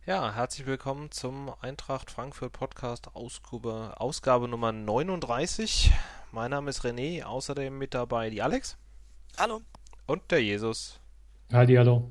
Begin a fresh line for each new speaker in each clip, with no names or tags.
Ja, herzlich willkommen zum Eintracht Frankfurt Podcast Ausgabe Nummer 39. Mein Name ist René, außerdem mit dabei die Alex
Hallo.
und der Jesus.
Hallihallo.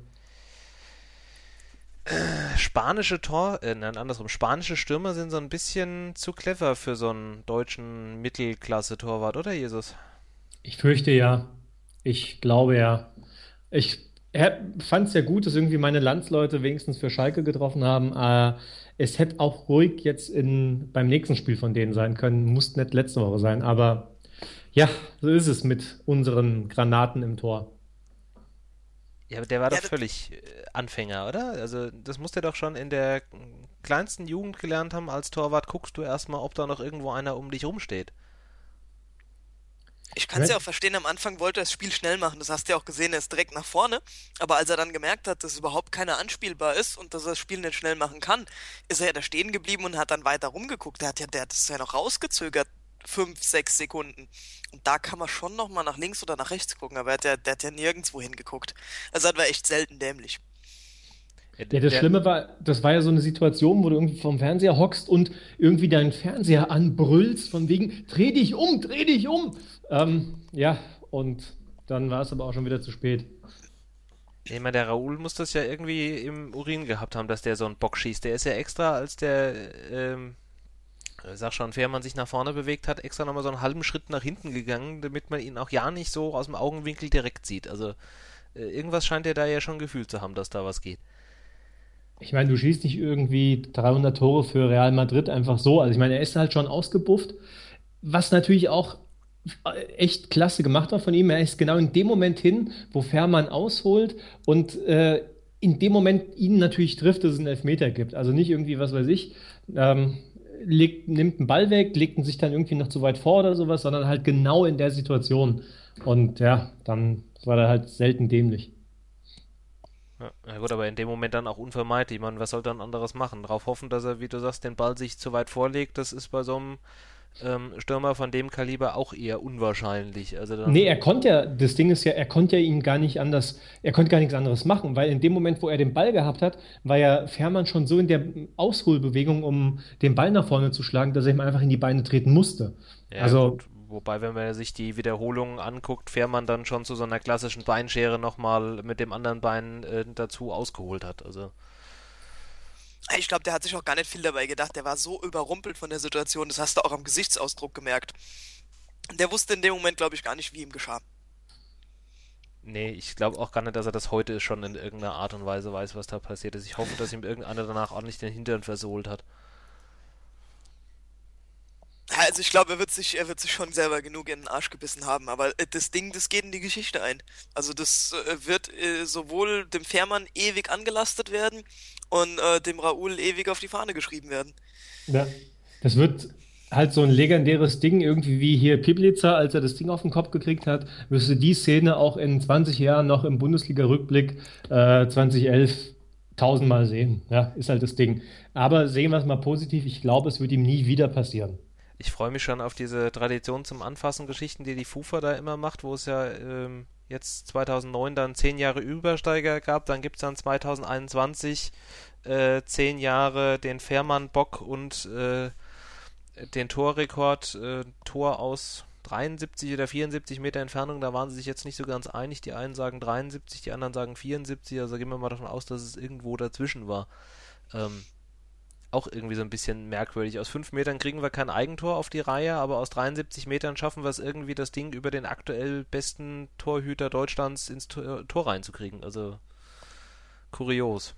Nein, andersrum. Spanische Stürmer sind so ein bisschen zu clever für so einen deutschen Mittelklasse-Torwart, oder Jesus?
Ich fürchte ja. Ich glaube ja. Ich fand es ja gut, dass irgendwie meine Landsleute wenigstens für Schalke getroffen haben. Es hätte auch ruhig jetzt beim nächsten Spiel von denen sein können. Muss nicht letzte Woche sein. Aber ja, so ist es mit unseren Granaten im Tor.
Ja, aber der war doch
Ja,
völlig Anfänger, oder? Also, das muss der doch schon in der kleinsten Jugend gelernt haben. Als Torwart guckst du erstmal, ob da noch irgendwo einer um dich rumsteht.
ich
Ich
kann es ja auch
mein,
verstehen, am Anfang wollte er das Spiel schnell machen. Das hast du ja auch gesehen, er ist direkt nach vorne. Aber als er dann gemerkt hat, dass überhaupt keiner anspielbar ist und dass er das Spiel nicht schnell machen kann, ist er ja da stehen geblieben und hat dann weiter rumgeguckt. Der hat das ja noch rausgezögert. 5, 6 Sekunden. Und da kann man schon nochmal nach links oder nach rechts gucken, aber der hat ja nirgendwo hingeguckt. Also das war echt selten dämlich.
Ja,
ja, das Schlimme war, das war ja so eine Situation, wo du irgendwie vorm Fernseher hockst und irgendwie deinen Fernseher anbrüllst, von wegen, dreh dich um, dreh dich um. Ja, und dann war es aber auch schon wieder zu spät.
Ich meine, der Raoul muss das ja irgendwie im Urin gehabt haben, dass der so einen Bock schießt. Der ist ja extra, als sag schon, Fährmann sich nach vorne bewegt hat, extra nochmal so einen halben Schritt nach hinten gegangen, damit man ihn auch ja nicht so aus dem Augenwinkel direkt sieht. Also irgendwas scheint er da ja schon gefühlt zu haben, dass da was geht.
Ich meine, du schießt nicht irgendwie 300 Tore für Real Madrid einfach so. Also ich meine, er ist halt schon ausgebufft, was natürlich auch echt klasse gemacht war von ihm. Er ist genau in dem Moment hin, wo Fährmann ausholt und in dem Moment ihn natürlich trifft, dass es einen Elfmeter gibt. Also nicht irgendwie, was weiß ich, ähm, nimmt einen Ball weg, legt ihn sich dann irgendwie noch zu weit vor oder sowas, sondern halt genau in der Situation. Und ja, dann war er halt selten dämlich.
Ja, na gut, aber in dem Moment dann auch unvermeidlich. Ich meine, was soll er dann anderes machen? Darauf hoffen, dass er, wie du sagst, den Ball sich zu weit vorlegt, das ist bei so einem Stürmer von dem Kaliber auch eher unwahrscheinlich. Also
Nee,
dann,
das Ding ist ja, er konnte ja ihn gar nicht anders, er konnte gar nichts anderes machen, weil in dem Moment, wo er den Ball gehabt hat, war ja Fährmann schon so in der Ausholbewegung, um den Ball nach vorne zu schlagen, dass er ihm einfach in die Beine treten musste.
ja
Also,
gut, wobei, wenn man sich die Wiederholungen anguckt, Fährmann dann schon zu so einer klassischen Beinschere nochmal mit dem anderen Bein dazu ausgeholt hat. Also,
Ich glaube, der hat sich auch gar nicht viel dabei gedacht. Der war so überrumpelt von der Situation, das hast du auch am Gesichtsausdruck gemerkt. Der wusste in dem Moment, glaube ich, gar nicht, wie ihm geschah.
nee, ich glaube auch gar nicht, dass er das heute schon in irgendeiner Art und Weise weiß, was da passiert ist. Ich hoffe, dass ihm irgendeiner danach ordentlich den Hintern versohlt hat.
Also ich glaube, er wird sich schon selber genug in den Arsch gebissen haben, aber das Ding, das geht in die Geschichte ein. Also das wird sowohl dem Fährmann ewig angelastet werden und dem Raoul ewig auf die Fahne geschrieben werden.
ja, das wird halt so ein legendäres Ding, irgendwie wie hier Piblica, als er das Ding auf den Kopf gekriegt hat, wirst du die Szene auch in 20 Jahren noch im Bundesliga-Rückblick 2011 tausendmal sehen. Ja, ist halt das Ding. Aber sehen wir es mal positiv, ich glaube, es wird ihm nie wieder passieren.
Ich freue mich schon auf diese Tradition zum Anfassen Geschichten, die die FUFA da immer macht, wo es ja jetzt 2009 dann 10 Jahre Übersteiger gab. Dann gibt es dann 2021 10 Jahre den Fährmann-Bock und den Torrekord, Tor aus 73 oder 74 Meter Entfernung. Da waren sie sich jetzt nicht so ganz einig. Die einen sagen 73, die anderen sagen 74. Also gehen wir mal davon aus, dass es irgendwo dazwischen war. Ähm, Auch irgendwie so ein bisschen merkwürdig. Aus 5 Metern kriegen wir kein Eigentor auf die Reihe, aber aus 73 Metern schaffen wir es irgendwie, das Ding über den aktuell besten Torhüter Deutschlands ins Tor reinzukriegen. Also kurios.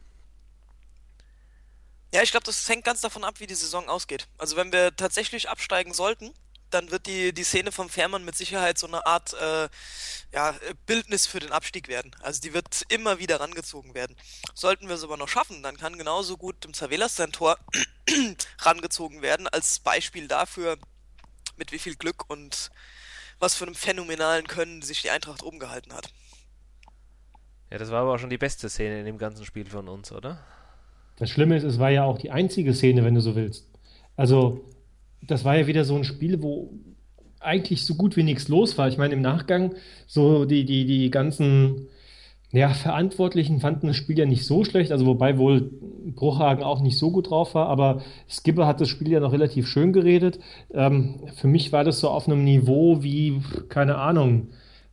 Ja, ich glaube, das hängt ganz davon ab, wie die Saison ausgeht. Also wenn wir tatsächlich absteigen sollten, dann wird die Szene vom Fährmann mit Sicherheit so eine Art Bildnis für den Abstieg werden. Also die wird immer wieder rangezogen werden. Sollten wir es aber noch schaffen, dann kann genauso gut dem Zavelas sein Tor rangezogen werden, als Beispiel dafür, mit wie viel Glück und was für einem phänomenalen Können sich die Eintracht oben gehalten hat.
Ja, das war aber auch schon die beste Szene in dem ganzen Spiel von uns, oder?
Das Schlimme ist, es war ja auch die einzige Szene, wenn du so willst. Also, das war ja wieder so ein Spiel, wo eigentlich so gut wie nichts los war. Ich meine, im Nachgang, so die ganzen Ja, Verantwortlichen fanden das Spiel ja nicht so schlecht, also wobei wohl Bruchhagen auch nicht so gut drauf war, aber Skipper hat das Spiel ja noch relativ schön geredet. Für mich war das so auf einem Niveau wie, keine Ahnung,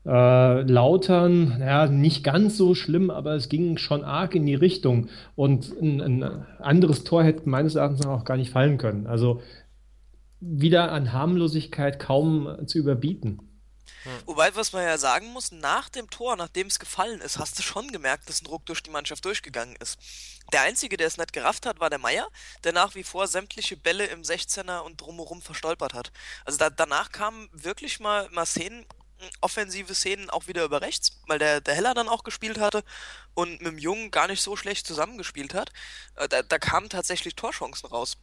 Lautern, ja, nicht ganz so schlimm, aber es ging schon arg in die Richtung. Und ein anderes Tor hätte meines Erachtens auch gar nicht fallen können. Also wieder an Harmlosigkeit kaum zu überbieten.
Hm.
Wobei, was man ja sagen muss, nach dem Tor, nachdem es gefallen ist, hast du schon gemerkt, dass ein Ruck durch die Mannschaft durchgegangen ist. Der Einzige, der es nicht gerafft hat, war der Meier, der nach wie vor sämtliche Bälle im 16er und drumherum verstolpert hat. Also danach kamen wirklich mal Szenen, offensive Szenen auch wieder über rechts, weil der Heller dann auch gespielt hatte und mit dem Jungen gar nicht so schlecht zusammengespielt hat. Da kamen tatsächlich Torchancen raus.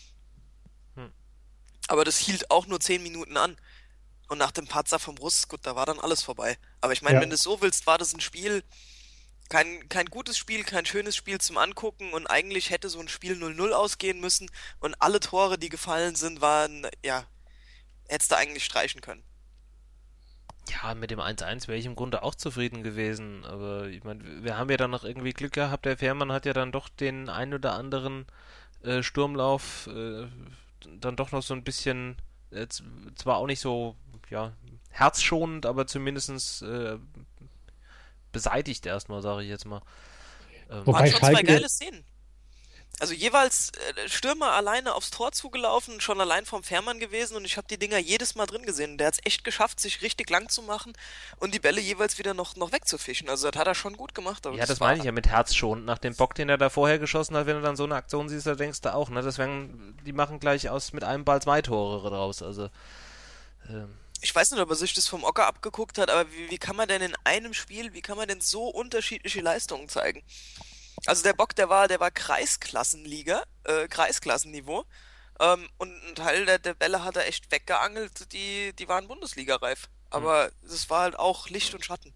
Hm.
Aber das hielt auch nur 10 Minuten an. Und nach dem Patzer vom Russ, gut, da war dann alles vorbei. Aber ich meine,
Ja.
wenn du es so willst, war das ein Spiel, kein gutes Spiel, kein schönes Spiel zum Angucken und eigentlich hätte so ein Spiel 0-0 ausgehen müssen und alle Tore, die gefallen sind, waren, ja, hättest du eigentlich streichen können.
Ja, mit dem 1-1 wäre ich im Grunde auch zufrieden gewesen, aber ich meine, wir haben ja dann noch irgendwie Glück gehabt, der Fährmann hat ja dann doch den ein oder anderen Sturmlauf dann doch noch so ein bisschen, zwar auch nicht so, ja, herzschonend, aber zumindestens beseitigt erstmal, sage ich jetzt mal.
Waren
Wobei
schon zwei
Schalke,
geile Szenen. Also jeweils Stürmer alleine aufs Tor zugelaufen, schon allein vom Fährmann gewesen und ich habe die Dinger jedes Mal drin gesehen. Der hat es echt geschafft, sich richtig lang zu machen und die Bälle jeweils wieder noch wegzufischen. Also das hat er schon gut gemacht, aber
Ja,
das
das meine
war
ich ja mit herzschonend. Nach dem Bock, den er da vorher geschossen hat, wenn du dann so eine Aktion siehst, da denkst du auch, ne, die machen gleich aus mit einem Ball 2 Tore raus. Also, ähm,
ich weiß nicht, ob er sich das vom Ocker abgeguckt hat, aber wie kann man denn in einem Spiel, wie kann man denn so unterschiedliche Leistungen zeigen? Also der Bock, der war Kreisklassenliga, Kreisklassenniveau. Und ein Teil der Bälle hat er echt weggeangelt, die waren Bundesliga-reif.
hm.
Aber das war halt auch Licht und Schatten.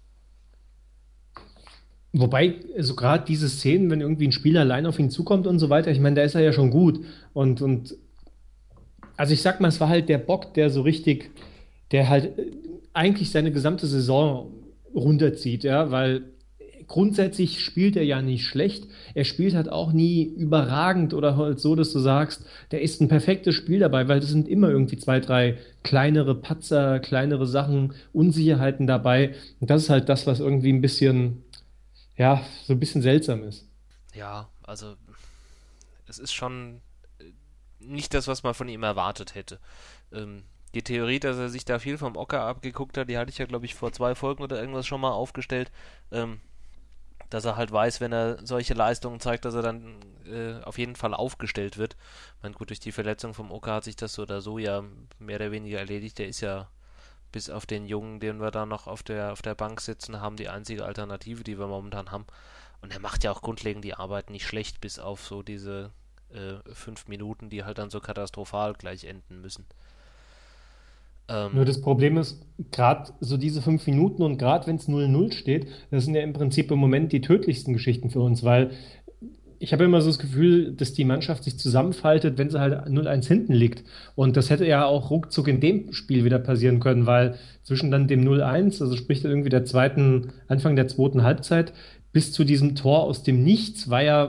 wobei so gerade diese Szenen, wenn irgendwie ein Spieler allein auf ihn zukommt und so weiter, ich meine, da ist er ja schon gut. Und also ich sag mal, es war halt der Bock, der so richtig, der halt eigentlich seine gesamte Saison runterzieht, ja, weil grundsätzlich spielt er ja nicht schlecht. Er spielt halt auch nie überragend oder halt so, dass du sagst, der ist ein perfektes Spiel dabei, weil es sind immer irgendwie zwei, drei kleinere Patzer, kleinere Sachen, Unsicherheiten dabei. Und das ist halt das, was irgendwie ein bisschen, ja, so ein bisschen seltsam ist.
Ja, also es ist schon nicht das, was man von ihm erwartet hätte. Die Theorie, dass er sich da viel vom Ocker abgeguckt hat, die hatte ich ja, glaube ich, vor 2 Folgen oder irgendwas schon mal aufgestellt. Dass er halt weiß, wenn er solche Leistungen zeigt, dass er dann auf jeden Fall aufgestellt wird. Ich meine, gut, durch die Verletzung vom Oka hat sich das so oder so ja mehr oder weniger erledigt. Der ist ja bis auf den Jungen, den wir da noch auf der Bank sitzen haben, die einzige Alternative, die wir momentan haben. Und er macht ja auch grundlegend die Arbeit nicht schlecht, bis auf so diese 5 Minuten, die halt dann so katastrophal gleich enden müssen.
Nur
Ähm,
das Problem ist, gerade so diese 5 Minuten und gerade wenn es 0-0 steht, das sind ja im Prinzip im Moment die tödlichsten Geschichten für uns, weil ich habe immer so das Gefühl, dass die Mannschaft sich zusammenfaltet, wenn sie halt 0-1 hinten liegt. Und das hätte ja auch ruckzuck in dem Spiel wieder passieren können, weil zwischen dann dem 0-1, also sprich dann irgendwie Anfang der zweiten Halbzeit, bis zu diesem Tor aus dem Nichts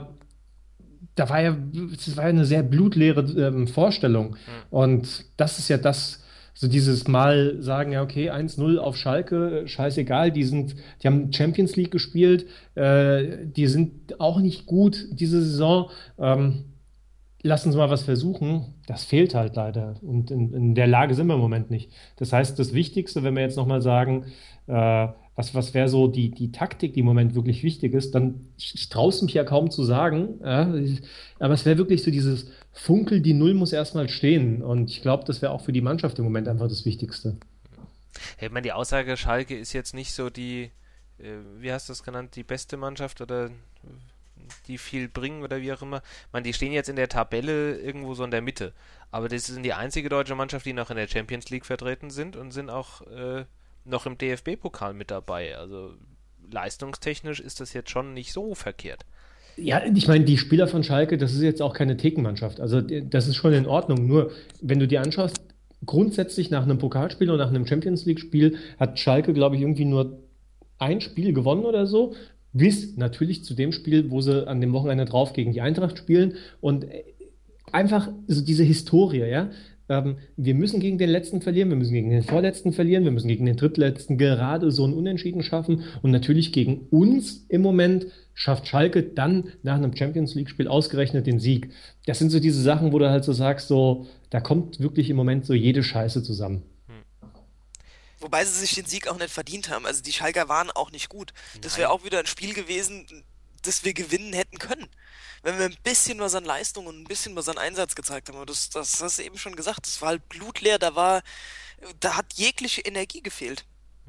das war ja eine sehr blutleere Vorstellung.
hm.
Und das ist ja das, so dieses Mal sagen, ja, okay, 1-0 auf Schalke, scheißegal, die haben Champions League gespielt, die sind auch nicht gut diese Saison. Lass uns mal was versuchen. Das fehlt halt leider. Und in der Lage sind wir im Moment nicht. Das heißt, das Wichtigste, wenn wir jetzt nochmal sagen, was wäre so die Taktik, die im Moment wirklich wichtig ist, dann ich traue es mich ja kaum zu sagen, ja, aber es wäre wirklich so dieses Funkel, die Null muss erstmal stehen. Und ich glaube, das wäre auch für die Mannschaft im Moment einfach das Wichtigste.
Ja, ich meine, die Aussage, Schalke ist jetzt nicht so wie hast du das genannt, die beste Mannschaft oder die viel bringen oder wie auch immer. Ich meine, die stehen jetzt in der Tabelle irgendwo so in der Mitte. Aber das sind die einzige deutsche Mannschaft, die noch in der Champions League vertreten sind und sind auch noch im DFB-Pokal mit dabei. Also leistungstechnisch ist das jetzt schon nicht so verkehrt.
Ja, ich meine, die Spieler von Schalke, das ist jetzt auch keine Thekenmannschaft. Also das ist schon in Ordnung. Nur wenn du dir anschaust, grundsätzlich nach einem Pokalspiel und nach einem Champions League-Spiel hat Schalke, glaube ich, irgendwie nur ein Spiel gewonnen oder so, bis natürlich zu dem Spiel, wo sie an dem Wochenende drauf gegen die Eintracht spielen. Und einfach so diese Historie, ja. Wir müssen gegen den Letzten verlieren, wir müssen gegen den Vorletzten verlieren, wir müssen gegen den Drittletzten gerade so ein Unentschieden schaffen. Und natürlich gegen uns im Moment schafft Schalke dann nach einem Champions League-Spiel ausgerechnet den Sieg. Das sind so diese Sachen, wo du halt so sagst, so, da kommt wirklich im Moment so jede Scheiße zusammen.
Wobei sie sich den Sieg auch nicht verdient haben. Also die Schalker waren auch nicht gut. Das wäre
Nein.
auch wieder ein Spiel gewesen, das wir gewinnen hätten können. Wenn wir ein bisschen was an Leistung und ein bisschen was an Einsatz gezeigt haben. Aber das hast du eben schon gesagt. Das war halt blutleer. Da hat jegliche Energie gefehlt.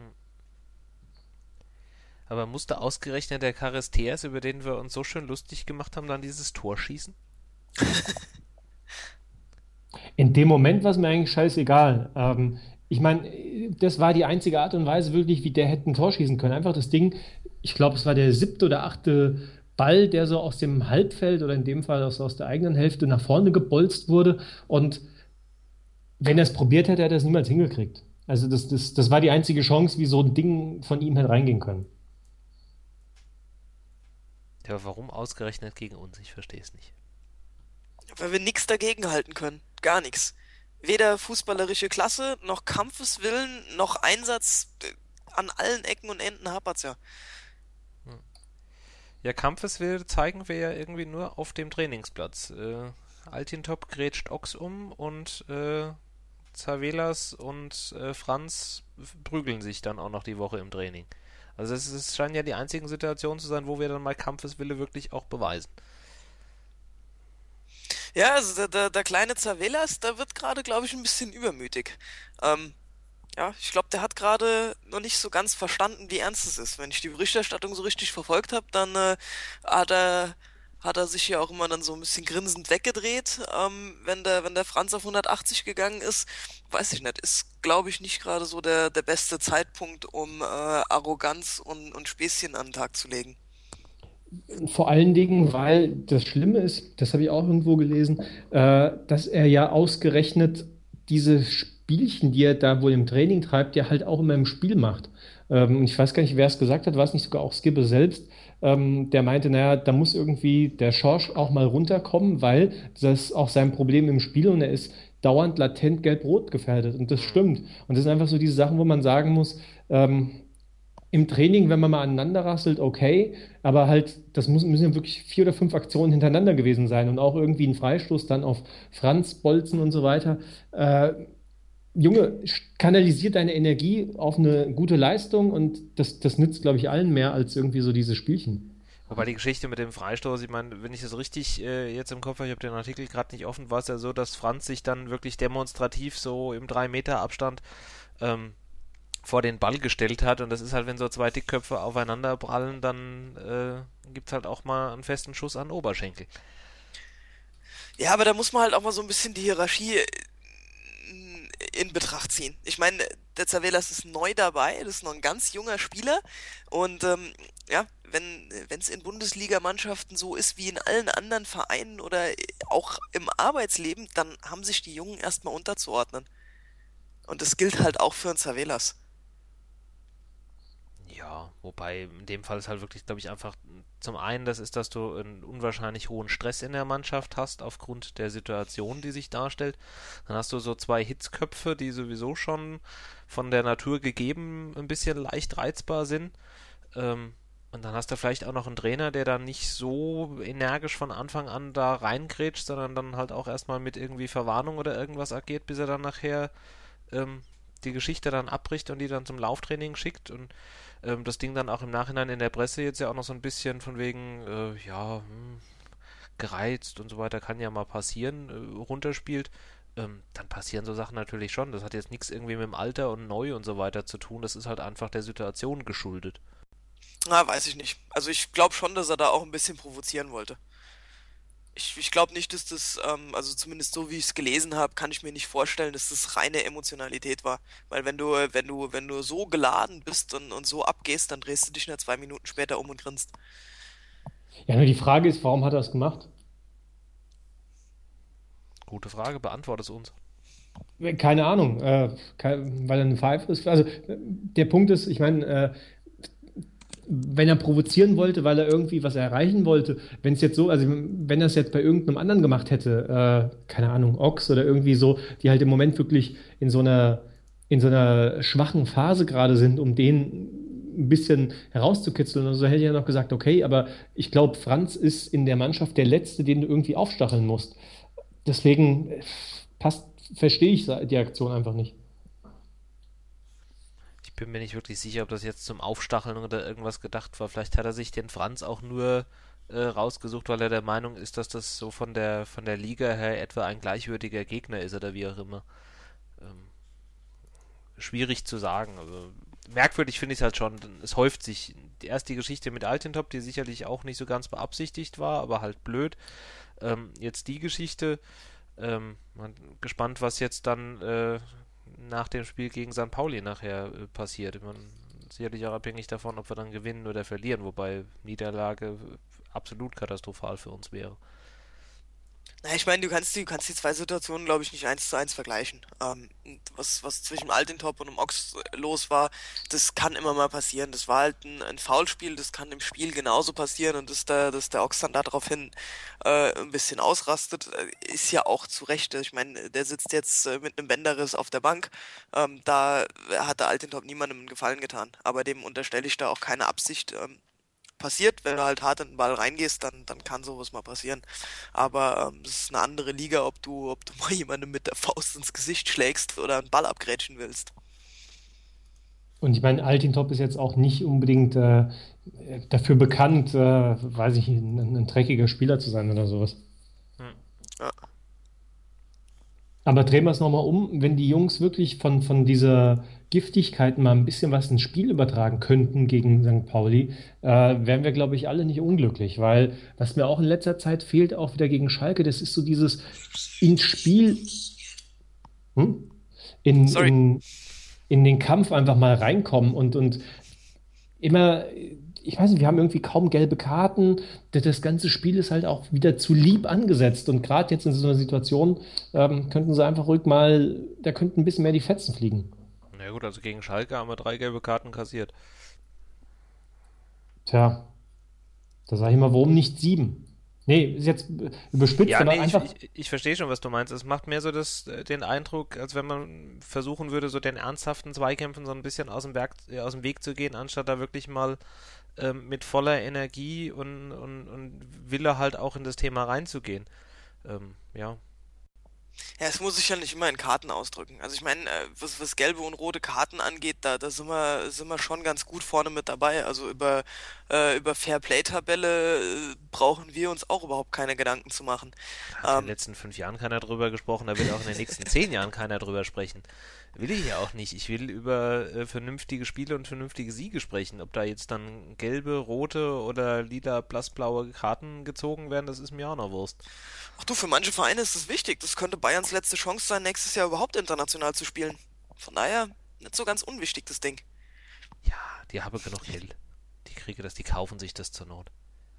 Aber musste ausgerechnet der Charisteas, über den wir uns so schön lustig gemacht haben, dann dieses Tor schießen?
In dem Moment war es mir eigentlich scheißegal. Ich meine, das war die einzige Art und Weise wirklich, wie der hätte ein Tor schießen können. Einfach das Ding, ich glaube, es war der 7. oder 8. Ball, der so aus dem Halbfeld oder in dem Fall aus der eigenen Hälfte nach vorne gebolzt wurde. Und wenn er es probiert hätte, hätte er es niemals hingekriegt. Also das war die einzige Chance, wie so ein Ding von ihm hätte reingehen können.
Ja, aber warum ausgerechnet gegen uns? Ich verstehe es nicht.
Weil wir nichts dagegen halten können. Gar nichts. Weder fußballerische Klasse, noch Kampfeswillen, noch Einsatz. An allen Ecken und Enden hapert's ja.
Ja, Kampfeswilde zeigen wir ja irgendwie nur auf dem Trainingsplatz. Altintop grätscht Ochs um und Zavelas und Franz prügeln sich dann auch noch die Woche im Training. Also es scheinen ja die einzigen Situationen zu sein, wo wir dann mal Kampfeswille wirklich auch beweisen.
Ja, also der kleine Zavelas, der wird gerade, glaube ich, ein bisschen übermütig. Ähm, ja, ich glaube, der hat gerade noch nicht so ganz verstanden, wie ernst es ist. Wenn ich die Berichterstattung so richtig verfolgt habe, dann hat er, hat er sich ja auch immer dann so ein bisschen grinsend weggedreht, wenn der Franz auf 180 gegangen ist. Weiß ich nicht, ist, glaube ich, nicht gerade so der beste Zeitpunkt, um Arroganz und Späßchen an den Tag zu legen.
Vor allen Dingen, weil das Schlimme ist, das habe ich auch irgendwo gelesen, dass er ja ausgerechnet diese Spielchen, die er da wohl im Training treibt, ja halt auch immer im Spiel macht. Und ich weiß gar nicht, wer es gesagt hat, war es nicht sogar auch Skibbe selbst, der meinte, naja, da muss irgendwie der Schorsch auch mal runterkommen, weil das ist auch sein Problem im Spiel und er ist dauernd latent gelb-rot gefährdet. Und das stimmt. Und das sind einfach so diese Sachen, wo man sagen muss, im Training, wenn man mal aneinander rasselt, okay, aber halt, müssen ja wirklich 4 oder 5 Aktionen hintereinander gewesen sein und auch irgendwie ein Freistoß dann auf Franz, Bolzen und so weiter. Äh, Junge, kanalisiert deine Energie auf eine gute Leistung und das nützt, glaube ich, allen mehr als irgendwie so diese Spielchen.
Wobei die Geschichte mit dem Freistoß, ich meine, wenn ich das richtig jetzt im Kopf habe, ich habe den Artikel gerade nicht offen, war es ja so, dass Franz sich dann wirklich demonstrativ so im 3 Meter Abstand ähm, vor den Ball gestellt hat und das ist halt, wenn so zwei Dickköpfe aufeinander prallen, dann gibt es halt auch mal einen festen Schuss an den Oberschenkel.
Ja, aber da muss man halt auch mal so ein bisschen die Hierarchie in Betracht ziehen. Ich meine, der Zavelas ist neu dabei, das ist noch ein ganz junger Spieler und ja, wenn es in Bundesligamannschaften so ist wie in allen anderen Vereinen oder auch im Arbeitsleben, dann haben sich die Jungen erstmal unterzuordnen. Und das gilt halt auch für einen Zavelas.
Ja, wobei in dem Fall ist halt wirklich, glaube ich, einfach zum einen, das ist, dass du einen unwahrscheinlich hohen Stress in der Mannschaft hast, aufgrund der Situation, die sich darstellt. Dann hast du so zwei Hitzköpfe, die sowieso schon von der Natur gegeben ein bisschen leicht reizbar sind. Und dann hast du vielleicht auch noch einen Trainer, der dann nicht so energisch von Anfang an da reingrätscht, sondern dann halt auch erstmal mit irgendwie Verwarnung oder irgendwas agiert, bis er dann nachher ähm, die Geschichte dann abbricht und die dann zum Lauftraining schickt und das Ding dann auch im Nachhinein in der Presse jetzt ja auch noch so ein bisschen von wegen, ja, gereizt und so weiter, kann ja mal passieren, runterspielt, dann passieren so Sachen natürlich schon. Das hat jetzt nichts irgendwie mit dem Alter und neu und so weiter zu tun, das ist halt einfach der Situation geschuldet.
Na, weiß ich nicht. Also ich glaube schon, dass er da auch ein bisschen provozieren wollte. Ich glaube nicht, dass also zumindest so wie ich es gelesen habe, kann ich mir nicht vorstellen, dass das reine Emotionalität war. Weil wenn du so geladen bist und so abgehst, dann drehst du dich nur 2 Minuten später um und grinst.
Ja, nur die Frage ist, warum hat er es gemacht?
Gute Frage, beantworte es uns.
Keine Ahnung, weil er eine Pfeife ist. Also der Punkt ist, ich meine, wenn er provozieren wollte, weil er irgendwie was erreichen wollte, wenn es jetzt so, also wenn er es jetzt bei irgendeinem anderen gemacht hätte, keine Ahnung, Ochs oder irgendwie so, die halt im Moment wirklich in so einer schwachen Phase gerade sind, um den ein bisschen herauszukitzeln und so, hätte ich ja noch gesagt, okay, aber ich glaube, Franz ist in der Mannschaft der Letzte, den du irgendwie aufstacheln musst. Deswegen passt, verstehe ich die Aktion einfach nicht.
Ich bin mir nicht wirklich sicher, ob das jetzt zum Aufstacheln oder irgendwas gedacht war. Vielleicht hat er sich den Franz auch nur rausgesucht, weil er der Meinung ist, dass das so von der Liga her etwa ein gleichwürdiger Gegner ist oder wie auch immer. Ähm, Schwierig zu sagen. Also merkwürdig finde ich es halt schon. Es häuft sich. Erst die Geschichte mit Altintop, die sicherlich auch nicht so ganz beabsichtigt war, aber halt blöd. Jetzt die Geschichte. Gespannt, was jetzt dann nach dem Spiel gegen St. Pauli nachher passiert. Sicherlich auch abhängig davon, ob wir dann gewinnen oder verlieren, wobei Niederlage absolut katastrophal für uns wäre.
Na, ich meine, du kannst die zwei Situationen, glaube ich, nicht eins zu eins vergleichen. Was zwischen Altintop und dem Ochs los war, das kann immer mal passieren. Das war halt ein Foulspiel, das kann im Spiel genauso passieren und dass der Ochs dann daraufhin ein bisschen ausrastet, ist ja auch zu Recht. Ich meine, der sitzt jetzt mit einem Bänderriss auf der Bank. Da hat der Altintop niemandem einen Gefallen getan. Aber dem unterstelle ich da auch keine Absicht. Passiert, wenn du halt hart in den Ball reingehst, dann kann sowas mal passieren. Aber das ist eine andere Liga, ob du mal jemandem mit der Faust ins Gesicht schlägst oder einen Ball abgrätschen willst.
Und ich meine, Altintop ist jetzt auch nicht unbedingt dafür bekannt, weiß ich, ein dreckiger Spieler zu sein oder sowas.
Hm.
Ja.
Aber drehen wir es nochmal um, wenn die Jungs wirklich von dieser Giftigkeit mal ein bisschen was ins Spiel übertragen könnten gegen St. Pauli, wären wir, glaube ich, alle nicht unglücklich, weil was mir auch in letzter Zeit fehlt, auch wieder gegen Schalke, das ist so dieses ins Spiel, hm? in,
Sorry.
in, in den Kampf einfach mal reinkommen und immer, ich weiß nicht, wir haben irgendwie kaum gelbe Karten. Das ganze Spiel ist halt auch wieder zu lieb angesetzt. Und gerade jetzt in so einer Situation könnten sie einfach ruhig mal, da könnten ein bisschen mehr die Fetzen fliegen.
Na gut, also gegen Schalke haben wir 3 gelbe Karten kassiert.
Tja, da sage ich mal, warum nicht 7? Nee, ist jetzt überspitzt,
Ja,
aber
nee, ich,
einfach,
ich, ich verstehe schon, was du meinst. Es macht mehr so den Eindruck, als wenn man versuchen würde, so den ernsthaften Zweikämpfen so ein bisschen aus dem Weg zu gehen, anstatt da wirklich mal mit voller Energie und Wille halt auch in das Thema reinzugehen. Ja.
Ja, es muss sich ja nicht immer in Karten ausdrücken. Also ich meine, was gelbe und rote Karten angeht, da sind wir schon ganz gut vorne mit dabei. Also über Fairplay-Tabelle brauchen wir uns auch überhaupt keine Gedanken zu machen.
Da hat in den
Ähm,
letzten 5 Jahren keiner drüber gesprochen, da will auch in den nächsten 10 Jahren keiner drüber sprechen. Will ich ja auch nicht. Ich will über vernünftige Spiele und vernünftige Siege sprechen. Ob da jetzt dann gelbe, rote oder lila, blassblaue Karten gezogen werden, das ist mir auch noch Wurst.
Ach du, für manche Vereine ist es wichtig. Das könnte Bayerns letzte Chance sein, nächstes Jahr überhaupt international zu spielen. Von daher, nicht so ganz unwichtig, das Ding.
Ja, die haben genug Geld. Die kaufen sich das zur Not.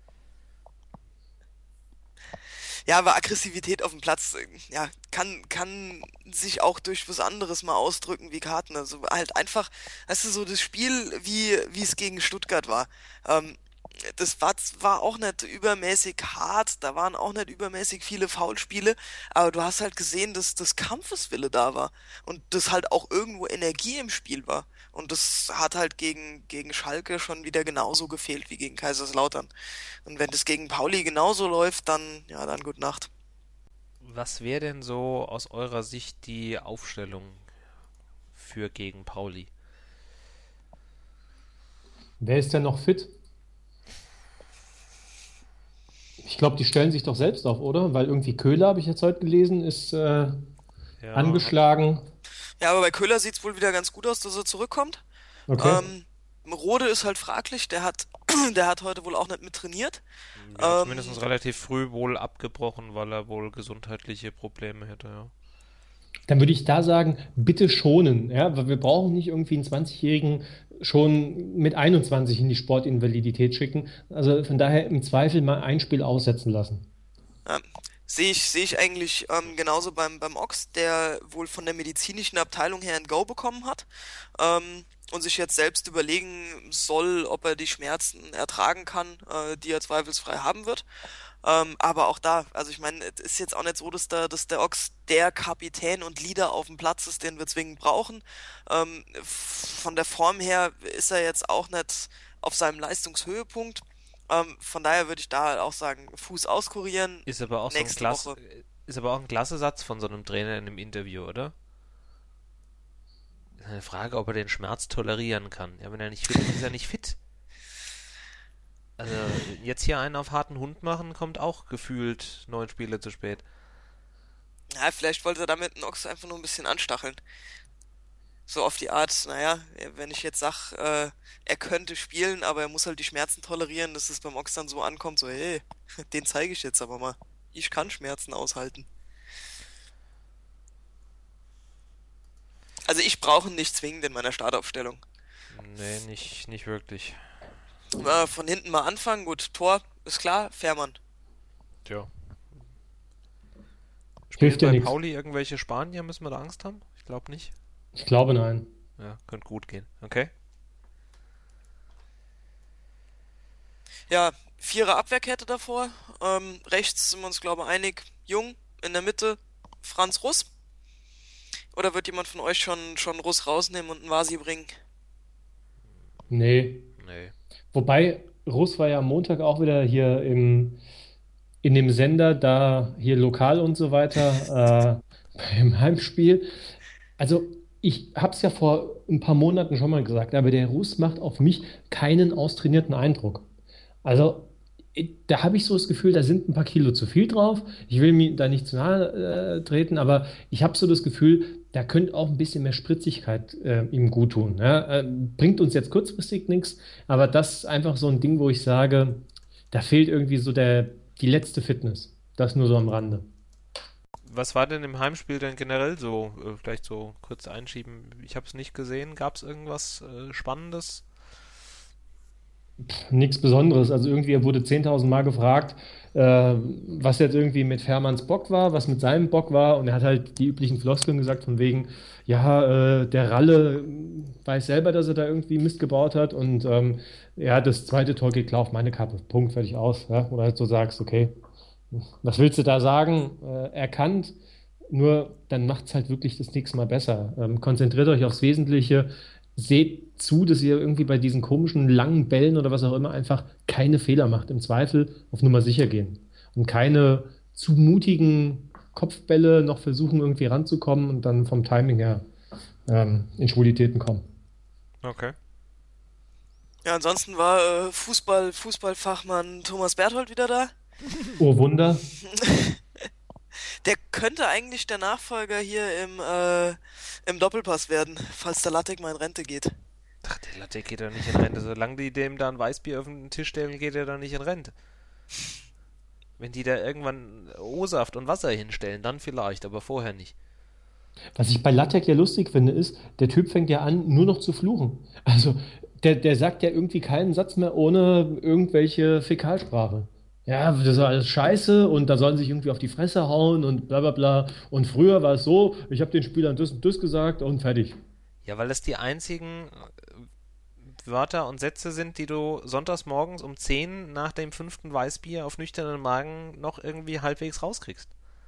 Ja, aber Aggressivität auf dem Platz, ja, kann sich auch durch was anderes mal ausdrücken wie Karten. Also halt einfach, weißt du, so das Spiel, wie es gegen Stuttgart war. Ähm, Das war auch nicht übermäßig hart, da waren auch nicht übermäßig viele Foulspiele, aber du hast halt gesehen, dass das Kampfeswille da war und dass halt auch irgendwo Energie im Spiel war. Und das hat halt gegen Schalke schon wieder genauso gefehlt wie gegen Kaiserslautern. Und wenn das gegen Pauli genauso läuft, dann, ja, dann gute Nacht.
Was wäre denn so aus eurer Sicht die Aufstellung für gegen Pauli?
wer ist denn noch fit? Ich glaube, die stellen sich doch selbst auf, oder? Weil irgendwie Köhler, habe ich jetzt heute gelesen, ist
Ja,
angeschlagen.
Ja, aber bei Köhler sieht's wohl wieder ganz gut aus, dass er zurückkommt.
Okay.
Ähm, Rode ist halt fraglich, der hat heute wohl auch nicht mit trainiert.
ja,
Ähm,
zumindest relativ früh wohl abgebrochen, weil er wohl gesundheitliche Probleme hätte, ja.
Dann würde ich da sagen, bitte schonen, ja, weil wir brauchen nicht irgendwie einen 20-Jährigen schon mit 21 in die Sportinvalidität schicken. Also von daher im Zweifel mal ein Spiel aussetzen lassen.
Ja. Sehe ich eigentlich genauso beim Ochs, der wohl von der medizinischen Abteilung her ein Go bekommen hat und sich jetzt selbst überlegen soll, ob er die Schmerzen ertragen kann, die er zweifelsfrei haben wird. Aber auch da, also ich meine, es ist jetzt auch nicht so, dass der Ochs der Kapitän und Leader auf dem Platz ist, den wir zwingend brauchen. Von der Form her ist er jetzt auch nicht auf seinem Leistungshöhepunkt. Von daher würde ich da auch sagen, Fuß auskurieren,
Ist aber auch so ein
nächste
klasse,
Woche.
ist aber auch ein klasse Satz von so einem Trainer in einem Interview, oder? Ist eine Frage, ob er den Schmerz tolerieren kann. Ja, wenn er nicht fit ist, ist er nicht fit. Also jetzt hier einen auf harten Hund machen, kommt auch gefühlt 9 Spiele zu spät.
Ja, vielleicht wollte er damit einen Ochs einfach nur ein bisschen anstacheln. So auf die Art, naja, wenn ich jetzt sag, er könnte spielen, aber er muss halt die Schmerzen tolerieren, dass es beim Ochs dann so ankommt, so, hey, den zeige ich jetzt aber mal. Ich kann Schmerzen aushalten. Also ich brauche ihn nicht zwingend in meiner Startaufstellung.
Nee, nicht wirklich.
Von hinten mal anfangen, gut, Tor, ist klar, Fährmann.
Tja. Spielen
Hilft ja
bei
nichts.
Pauli irgendwelche Spanier? Müssen wir da Angst haben? Ich glaube nicht.
Ich glaube nein.
Ja, könnte gut gehen. Okay.
Ja, Vierer Abwehrkette davor. Rechts sind wir uns, glaube ich, einig. Jung, in der Mitte Franz Russ. Oder wird jemand von euch schon Russ rausnehmen und einen Vasi bringen?
Nee.
Nee.
Wobei, Russ war ja am Montag auch wieder hier in dem Sender, da hier lokal und so weiter, beim Heimspiel. Also, ich habe es ja vor ein paar Monaten schon mal gesagt, aber der Russ macht auf mich keinen austrainierten Eindruck. Also, da habe ich so das Gefühl, da sind ein paar Kilo zu viel drauf. Ich will mir da nicht zu nahe treten, aber ich habe so das Gefühl, da könnte auch ein bisschen mehr Spritzigkeit ihm gut tun. Ja? Bringt uns jetzt kurzfristig nichts, aber das ist einfach so ein Ding, wo ich sage, da fehlt irgendwie so die letzte Fitness. Das nur so am Rande.
Was war denn im Heimspiel denn generell so? Vielleicht so kurz einschieben. Ich habe es nicht gesehen. Gab es irgendwas Spannendes?
Nichts Besonderes. Also irgendwie, er wurde 10.000 Mal gefragt, was jetzt irgendwie mit Fährmanns Bock war, was mit seinem Bock war. Und er hat halt die üblichen Floskeln gesagt, von wegen, ja, der Ralle weiß selber, dass er da irgendwie Mist gebaut hat. Und ja, das zweite Tor geht klar auf meine Kappe. Punkt, fertig aus. Ja? Oder halt so sagst, okay, was willst du da sagen? Erkannt. Nur dann macht es halt wirklich das nächste Mal besser. Konzentriert euch aufs Wesentliche. Seht zu, dass ihr irgendwie bei diesen komischen langen Bällen oder was auch immer einfach keine Fehler macht. Im Zweifel auf Nummer sicher gehen. Und keine zu mutigen Kopfbälle noch versuchen, irgendwie ranzukommen und dann vom Timing her in Schwulitäten kommen.
Okay.
Ja, ansonsten war Fußballfachmann Thomas Berthold wieder da.
Oh Wunder.
Der könnte eigentlich der Nachfolger hier im Doppelpass werden, falls der Lattek mal in Rente geht.
Ach, der Latte geht doch nicht in Rente. Solange die dem da ein Weißbier auf den Tisch stellen, geht er doch nicht in Rente. Wenn die da irgendwann O-Saft und Wasser hinstellen, dann vielleicht, aber vorher nicht.
Was ich bei Lattek ja lustig finde, ist, der Typ fängt ja an, nur noch zu fluchen. Also, der sagt ja irgendwie keinen Satz mehr ohne irgendwelche Fäkalsprache. Ja, das ist alles scheiße und da sollen sie sich irgendwie auf die Fresse hauen und bla bla bla. Und früher war es so, ich habe den Spielern das und das gesagt und fertig.
Ja, weil das die einzigen Wörter und Sätze sind, die du sonntags morgens um 10 nach dem fünften Weißbier auf nüchternen Magen noch irgendwie halbwegs rauskriegst.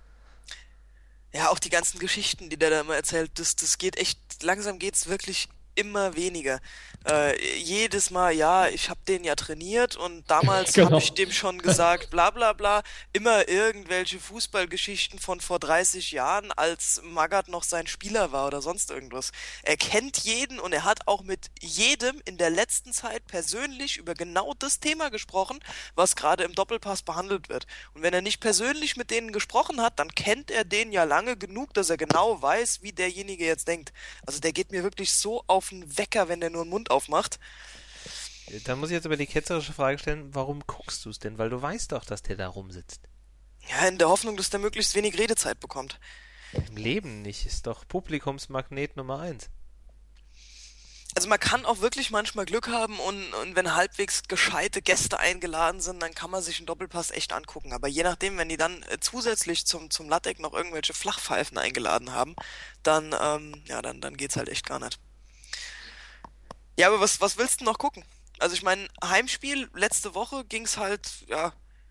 Ja, auch die ganzen Geschichten, die der da immer erzählt, das geht echt, langsam geht's wirklich immer weniger. Jedes Mal, ja, ich hab den ja trainiert und damals habe ich
Genau.
dem schon gesagt, bla bla bla, immer irgendwelche Fußballgeschichten von vor 30 Jahren, als Magath noch sein Spieler war oder sonst irgendwas. Er kennt jeden und er hat auch mit jedem in der letzten Zeit persönlich über genau das Thema gesprochen, was gerade im Doppelpass behandelt wird. Und wenn er nicht persönlich mit denen gesprochen hat, dann kennt er den ja lange genug, dass er genau weiß, wie derjenige jetzt denkt. Also der geht mir wirklich so auf den Wecker, wenn der nur den Mund aufmacht.
Dann muss ich jetzt aber die ketzerische Frage stellen, warum guckst du es denn? Weil du weißt doch, dass der da rumsitzt.
Ja, in der Hoffnung, dass der möglichst wenig Redezeit bekommt.
Im Leben nicht, ist doch Publikumsmagnet Nummer eins.
Also man kann auch wirklich manchmal Glück haben und wenn halbwegs gescheite Gäste eingeladen sind, dann kann man sich einen Doppelpass echt angucken. Aber je nachdem, wenn die dann zusätzlich zum Lattek noch irgendwelche Flachpfeifen eingeladen haben, dann, dann geht's halt echt gar nicht. Ja, aber was willst du noch gucken? Also ich meine, Heimspiel, letzte Woche ging's halt, ja,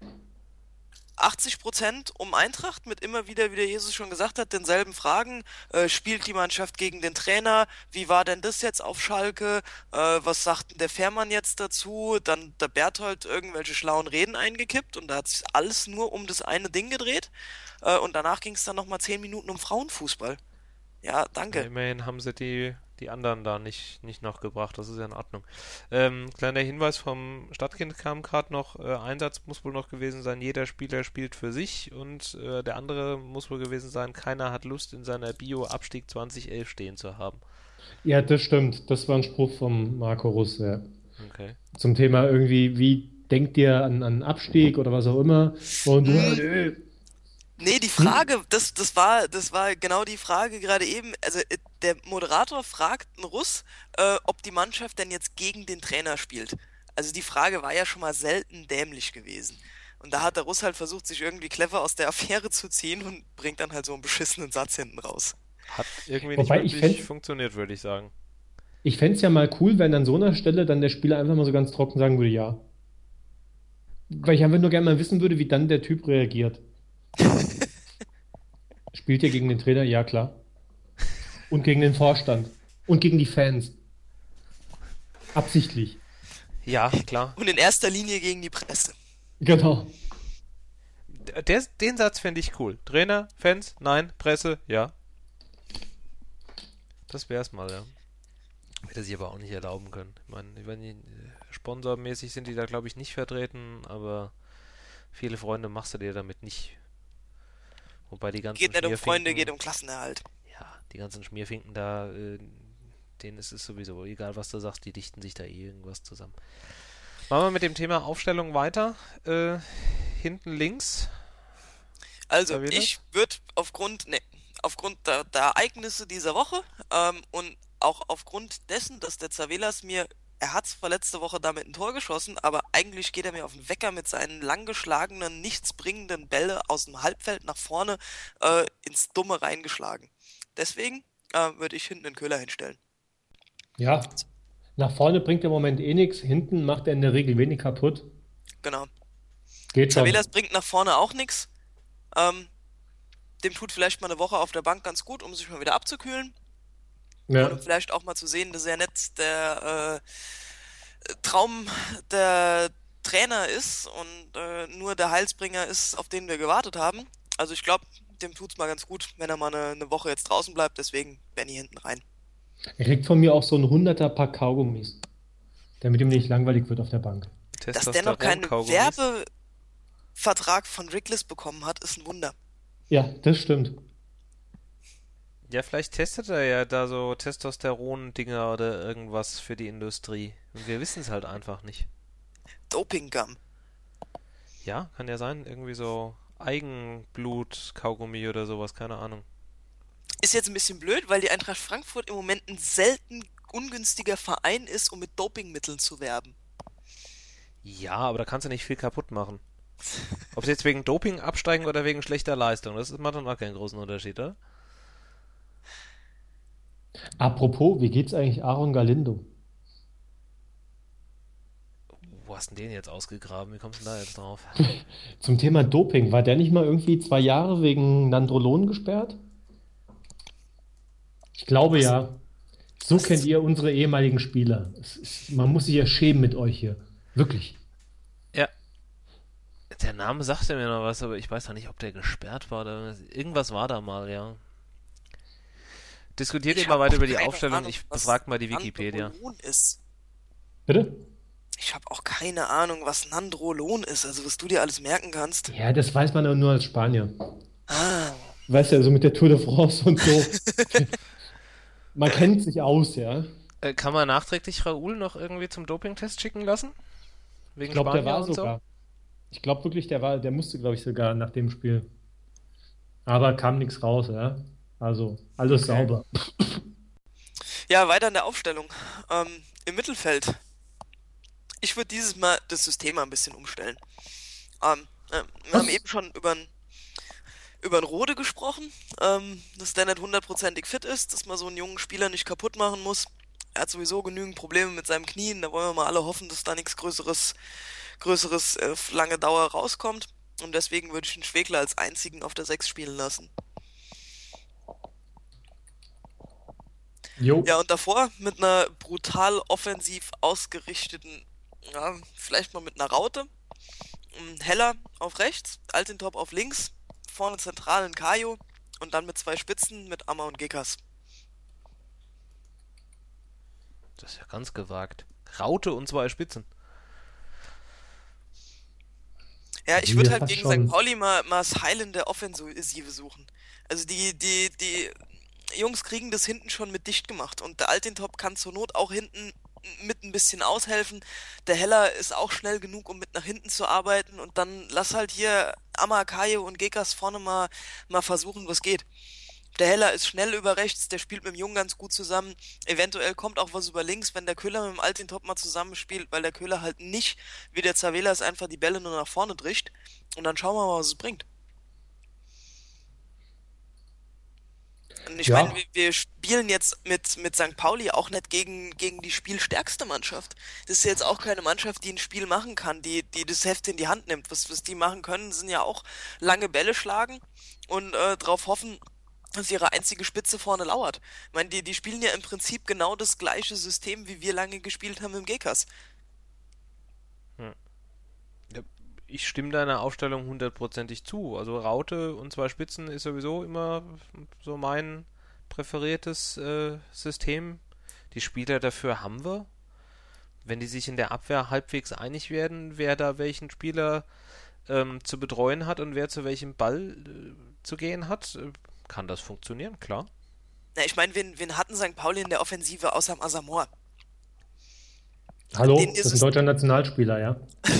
80% um Eintracht mit immer wieder, wie der Jesus schon gesagt hat, denselben Fragen. Spielt die Mannschaft gegen den Trainer? Wie war denn das jetzt auf Schalke? Was sagt denn der Fährmann jetzt dazu? Dann der Berthold irgendwelche schlauen Reden eingekippt und da hat sich alles nur um das eine Ding gedreht. Und danach ging es dann nochmal 10 Minuten um Frauenfußball. Ja,
Ja,
danke.
immerhin haben sie die anderen da nicht noch gebracht, das ist ja in Ordnung. Kleiner Hinweis vom Stadtkind kam gerade noch, Einsatz muss wohl noch gewesen sein, jeder Spieler spielt für sich und der andere muss wohl gewesen sein, keiner hat Lust in seiner Bio Abstieg 2011 stehen zu haben.
Ja, das stimmt. Das war ein Spruch von Marco Russ, ja.
Okay.
Zum Thema irgendwie, wie denkt ihr an Abstieg oder was auch immer? Und
Mm,
nö.
Nee, die
Hm?
Frage, das war genau die Frage gerade eben. Also der Moderator fragt einen Russ, ob die Mannschaft denn jetzt gegen den Trainer spielt. Also die Frage war ja schon mal selten dämlich gewesen. Und da hat der Russ halt versucht, sich irgendwie clever aus der Affäre zu ziehen und bringt dann halt so einen beschissenen Satz hinten raus.
Hat irgendwie nicht
Wobei
wirklich funktioniert, würde ich sagen.
ich fänd's ja mal cool, wenn an so einer Stelle dann der Spieler einfach mal so ganz trocken sagen würde, ja. Weil ich einfach nur gerne mal wissen würde, wie dann der Typ reagiert. Spielt ihr gegen den Trainer? Ja, klar. Und gegen den Vorstand. Und gegen die Fans. Absichtlich.
Ja, klar.
Und in erster Linie gegen die Presse.
Genau.
Den Satz fände ich cool. Trainer, Fans, nein, Presse, ja. Das wär's mal, ja. Hätte sich aber auch nicht erlauben können. Ich meine, sponsormäßig sind die da, glaube ich, nicht vertreten, aber viele Freunde machst du dir damit nicht. Wobei die ganzen
Geht nicht um Freunde, geht
Schmierfinken,
um Klassenerhalt.
ja, die ganzen Schmierfinken da, denen ist es sowieso egal, was du sagst, die dichten sich da eh irgendwas zusammen. Machen wir mit dem Thema Aufstellung weiter. Hinten links,
Also,
Savelas.
ich würde aufgrund der Ereignisse dieser Woche und auch aufgrund dessen, dass der Zavelas er hat zwar letzte Woche damit ein Tor geschossen, aber eigentlich geht er mir auf den Wecker mit seinen langgeschlagenen, nichtsbringenden Bälle aus dem Halbfeld nach vorne ins Dumme reingeschlagen. Deswegen würde ich hinten den Köhler hinstellen.
Ja. Nach vorne bringt er im Moment eh nichts. Hinten macht er in der Regel wenig kaputt.
Genau.
Geht
Zavelas
schon.
bringt nach vorne auch nichts. Ähm, Dem tut vielleicht mal eine Woche auf der Bank ganz gut, um sich mal wieder abzukühlen. Und um
Ja.
vielleicht auch mal zu sehen, dass er nicht der Traum der Trainer ist und nur der Heilsbringer ist, auf den wir gewartet haben. Also ich glaube, dem tut's mal ganz gut, wenn er mal eine Woche jetzt draußen bleibt. Deswegen Benny hinten rein.
Er kriegt von mir auch so ein 100er Pack Kaugummis, damit ihm nicht langweilig wird auf der Bank.
Dass der noch keinen
Testosteron-Kaugummis.
Werbevertrag von Wrigley's bekommen hat, ist ein Wunder.
Ja, das stimmt.
Ja, vielleicht testet er ja da so Testosteron-Dinger oder irgendwas für die Industrie. Und wir wissen es halt einfach nicht.
Dopinggum.
Ja, kann ja sein. Irgendwie so Eigenblut-Kaugummi oder sowas, keine Ahnung.
Ist jetzt ein bisschen blöd, weil die Eintracht Frankfurt im Moment ein selten ungünstiger Verein ist, um mit Dopingmitteln zu werben.
Ja, aber da kannst du nicht viel kaputt machen. Ob sie jetzt wegen Doping absteigen oder wegen schlechter Leistung, das macht dann auch keinen großen Unterschied, oder?
Apropos, wie geht's eigentlich Aaron Galindo?
Wo hast du denn den jetzt ausgegraben? Wie kommst du denn da jetzt drauf?
Zum Thema Doping, war der nicht mal irgendwie 2 Jahre wegen Nandrolon gesperrt? Ich glaube
Was,
ja. So kennt
was?
ihr unsere ehemaligen Spieler. Man muss sich ja schämen mit euch hier. Wirklich.
Ja, der Name sagte mir noch was, aber ich weiß noch nicht, ob der gesperrt war oder irgendwas war da mal, ja. Diskutiert
Ich
ihr mal
habe
weiter
auch
über die
keine
Aufstellung,
Ahnung,
ich
was
befrag mal die Wikipedia.
Nandrolon ist.
Bitte?
Ich habe auch keine Ahnung, was Nandrolon ist, also was du dir alles merken kannst.
Ja, das weiß man doch nur als Spanier.
Ah.
Weißt du, also mit der Tour de France und so. Man kennt sich aus, ja.
Kann man nachträglich Raúl noch irgendwie zum Dopingtest schicken lassen?
Ich
Wegen
glaube, der
Spanier
war
und so?
sogar. Ich glaube wirklich, der musste, glaube ich, sogar nach dem Spiel. Aber kam nichts raus, ja. Also, alles
Okay.
sauber.
Ja, weiter in der Aufstellung. Im Mittelfeld. Ich würde dieses Mal das System mal ein bisschen umstellen. Wir haben
Was?
eben schon über den Rode gesprochen, dass der nicht hundertprozentig fit ist, dass man so einen jungen Spieler nicht kaputt machen muss. Er hat sowieso genügend Probleme mit seinem Knien, da wollen wir mal alle hoffen, dass da nichts Größeres auf lange Dauer rauskommt. Und deswegen würde ich den Schwegler als einzigen auf der 6 spielen lassen.
Jo.
Ja, und davor mit einer brutal offensiv ausgerichteten, ja, vielleicht mal mit einer Raute. Heller auf rechts, Altintop auf links, vorne zentral ein Kajo und dann mit 2 Spitzen mit Amma und Gekas.
Das ist ja ganz gewagt. Raute und 2 Spitzen.
Ja,
Da
ich
sind
würde
wir
halt
fast
gegen St.
schon.
Pauli mal das Heilen der Offensive suchen. Also die Jungs kriegen das hinten schon mit dicht gemacht und der Altintop kann zur Not auch hinten mit ein bisschen aushelfen. Der Heller ist auch schnell genug, um mit nach hinten zu arbeiten und dann lass halt hier Amma, Kajo und Gekas vorne mal versuchen, was geht. Der Heller ist schnell über rechts, der spielt mit dem Jungen ganz gut zusammen. Eventuell kommt auch was über links, wenn der Köhler mit dem Altintop mal zusammenspielt, weil der Köhler halt nicht, wie der Zavelas, einfach die Bälle nur nach vorne drischt. Und dann schauen wir mal, was es bringt. Und ich meine,
Ja,
wir spielen jetzt mit St. Pauli auch nicht gegen die spielstärkste Mannschaft. Das ist jetzt auch keine Mannschaft, die ein Spiel machen kann, die das Heft in die Hand nimmt. Was die machen können, sind ja auch lange Bälle schlagen und darauf hoffen, dass ihre einzige Spitze vorne lauert. Ich meine, die spielen ja im Prinzip genau das gleiche System, wie wir lange gespielt haben im Gekas.
Hm. Ja, ich stimme deiner Aufstellung hundertprozentig zu. Also Raute und 2 Spitzen ist sowieso immer so mein präferiertes System. Die Spieler dafür haben wir. Wenn die sich in der Abwehr halbwegs einig werden, wer da welchen Spieler zu betreuen hat und wer zu welchem Ball zu gehen hat, kann das funktionieren, klar.
Na, ich meine, wen hatten St. Pauli in der Offensive außer dem Asamoah?
hallo,
Denen
das
ist
ist ein
es,
deutscher Nationalspieler, ja.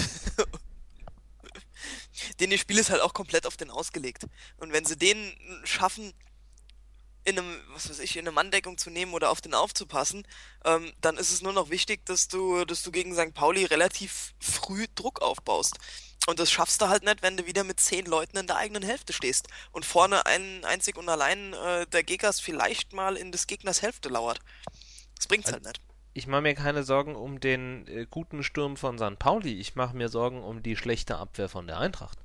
denen Spiel ist halt auch komplett auf den ausgelegt. Und wenn sie den schaffen, was weiß ich, in eine Manndeckung zu nehmen oder auf den aufzupassen, dann ist es nur noch wichtig, dass du gegen St. Pauli relativ früh Druck aufbaust. Und das schaffst du halt nicht, wenn du wieder mit 10 Leuten in der eigenen Hälfte stehst und vorne einzig und allein der Gegners vielleicht mal in des Gegners Hälfte lauert. Das bringt's
Also
halt nicht.
ich mache mir keine Sorgen um den guten Sturm von St. Pauli. Ich mache mir Sorgen um die schlechte Abwehr von der Eintracht.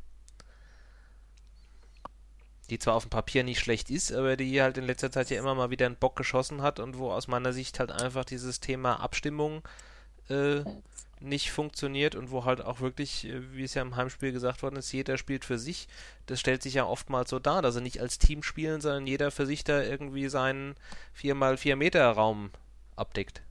Die zwar auf dem Papier nicht schlecht ist, aber die halt in letzter Zeit ja immer mal wieder einen Bock geschossen hat und wo aus meiner Sicht halt einfach dieses Thema Abstimmung äh, nicht funktioniert und wo halt auch wirklich, wie es ja im Heimspiel gesagt worden ist, jeder spielt für sich. Das stellt sich ja oftmals so dar, dass sie nicht als Team spielen, sondern jeder für sich da irgendwie seinen 4x4 Meter Raum abdeckt.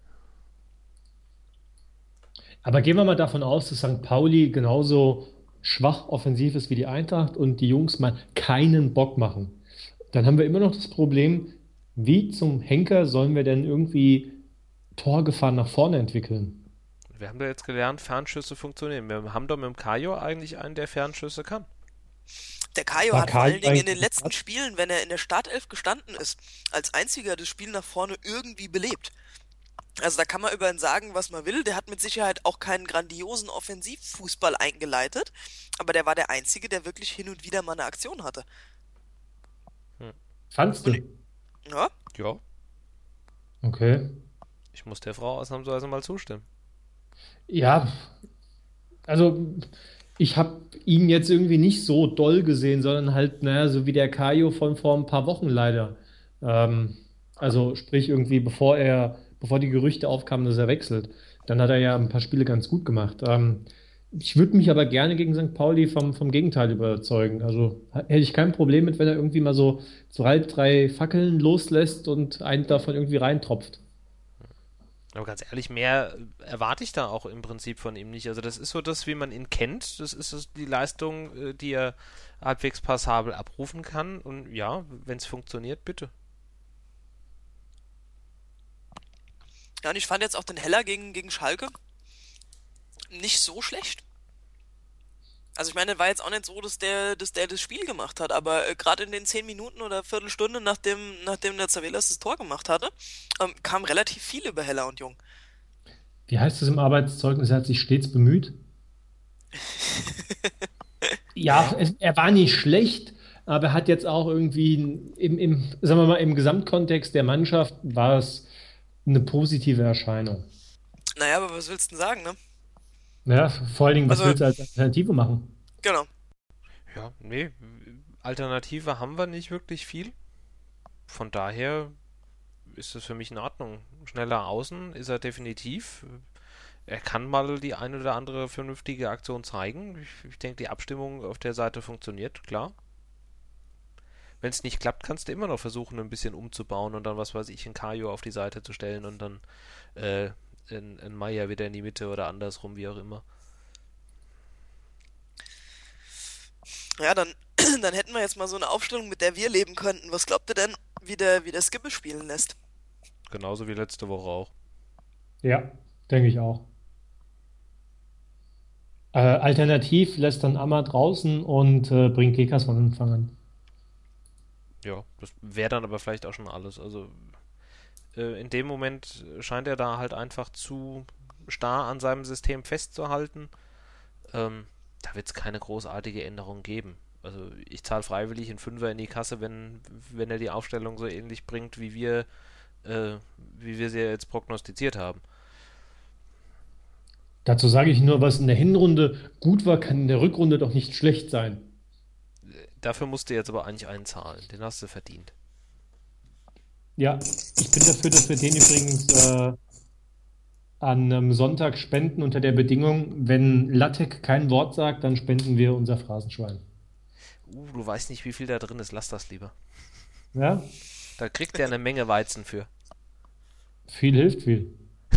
Aber gehen wir mal davon aus, dass St. Pauli genauso schwach offensiv ist wie die Eintracht und die Jungs mal keinen Bock machen. Dann haben wir immer noch das Problem, wie zum Henker sollen wir denn irgendwie Torgefahr nach vorne entwickeln?
Wir haben da jetzt gelernt, Fernschüsse funktionieren. Wir haben doch mit dem Kajo eigentlich einen, der Fernschüsse kann.
Der Kajo
War
hat vor allen
Kai
Dingen in
eigentlich
den
am
letzten
Start?
Spielen, wenn er in der Startelf gestanden ist, als einziger das Spiel nach vorne irgendwie belebt. Also da kann man über ihn sagen, was man will. Der hat mit Sicherheit auch keinen grandiosen Offensivfußball eingeleitet, aber der war der Einzige, der wirklich hin und wieder mal eine Aktion hatte.
Hm.
Fandst
Und
du?
ja,
Ja,
Okay.
ich muss der Frau ausnahmsweise mal zustimmen.
Ja, also ich habe ihn jetzt irgendwie nicht so doll gesehen, sondern halt, naja, so wie der Kajo von vor ein paar Wochen leider. Ähm, also sprich irgendwie, bevor die Gerüchte aufkamen, dass er wechselt. Dann hat er ja ein paar Spiele ganz gut gemacht. Ich würde mich aber gerne gegen St. Pauli vom Gegenteil überzeugen. Also hätte ich kein Problem mit, wenn er irgendwie mal so zwei, drei Fackeln loslässt und einen davon irgendwie reintropft.
Aber ganz ehrlich, mehr erwarte ich da auch im Prinzip von ihm nicht. Also das ist so das, wie man ihn kennt. Das ist die Leistung, die er halbwegs passabel abrufen kann. Und ja, wenn es funktioniert, bitte.
ja, und ich fand jetzt auch den Heller gegen Schalke nicht so schlecht. Also ich meine, war jetzt auch nicht so, dass der das Spiel gemacht hat, aber gerade in den 10 Minuten oder Viertelstunde, nachdem der Zavelas das Tor gemacht hatte, kam relativ viel über Heller und Jung.
wie heißt es im Arbeitszeugnis, er hat sich stets bemüht. Ja,
Ja,
er war nicht schlecht, aber er hat jetzt auch irgendwie sagen wir mal, im Gesamtkontext der Mannschaft war es eine positive Erscheinung.
Naja, aber was willst du denn sagen, ne?
Ja, vor allen Dingen, was
Also,
willst du als Alternative machen?
genau.
ja, nee, Alternative haben wir nicht wirklich viel. Von daher ist es für mich in Ordnung. Schneller außen ist er definitiv. Er kann mal die eine oder andere vernünftige Aktion zeigen. Ich denke, die Abstimmung auf der Seite funktioniert, klar. Wenn es nicht klappt, kannst du immer noch versuchen, ein bisschen umzubauen und dann, was weiß ich, einen Kajo auf die Seite zu stellen und dann äh, einen Meier wieder in die Mitte oder andersrum, wie auch immer.
Ja, dann, dann hätten wir jetzt mal so eine Aufstellung, mit der wir leben könnten. Was glaubt ihr denn, wie der Skibbe spielen lässt?
Genauso wie letzte Woche auch.
Ja, denke ich auch. Alternativ lässt dann Amma draußen und bringt Gekas von Anfang an.
Ja, das wäre dann aber vielleicht auch schon alles. Also in dem Moment scheint er da halt einfach zu starr an seinem System festzuhalten. Da wird es keine großartige Änderung geben. Also ich zahle freiwillig einen Fünfer in die Kasse, wenn er die Aufstellung so ähnlich bringt, wie wir sie jetzt prognostiziert haben.
Dazu sage ich nur, was in der Hinrunde gut war, kann in der Rückrunde doch nicht schlecht sein.
Dafür musst du jetzt aber eigentlich einen zahlen. Den hast du verdient.
Ja, ich bin dafür, dass wir den übrigens an einem Sonntag spenden unter der Bedingung, wenn Lattek kein Wort sagt, dann spenden wir unser Phrasenschwein.
Du weißt nicht, wie viel da drin ist. Lass das lieber.
Ja,
Da kriegt er eine Menge Weizen für.
viel hilft viel.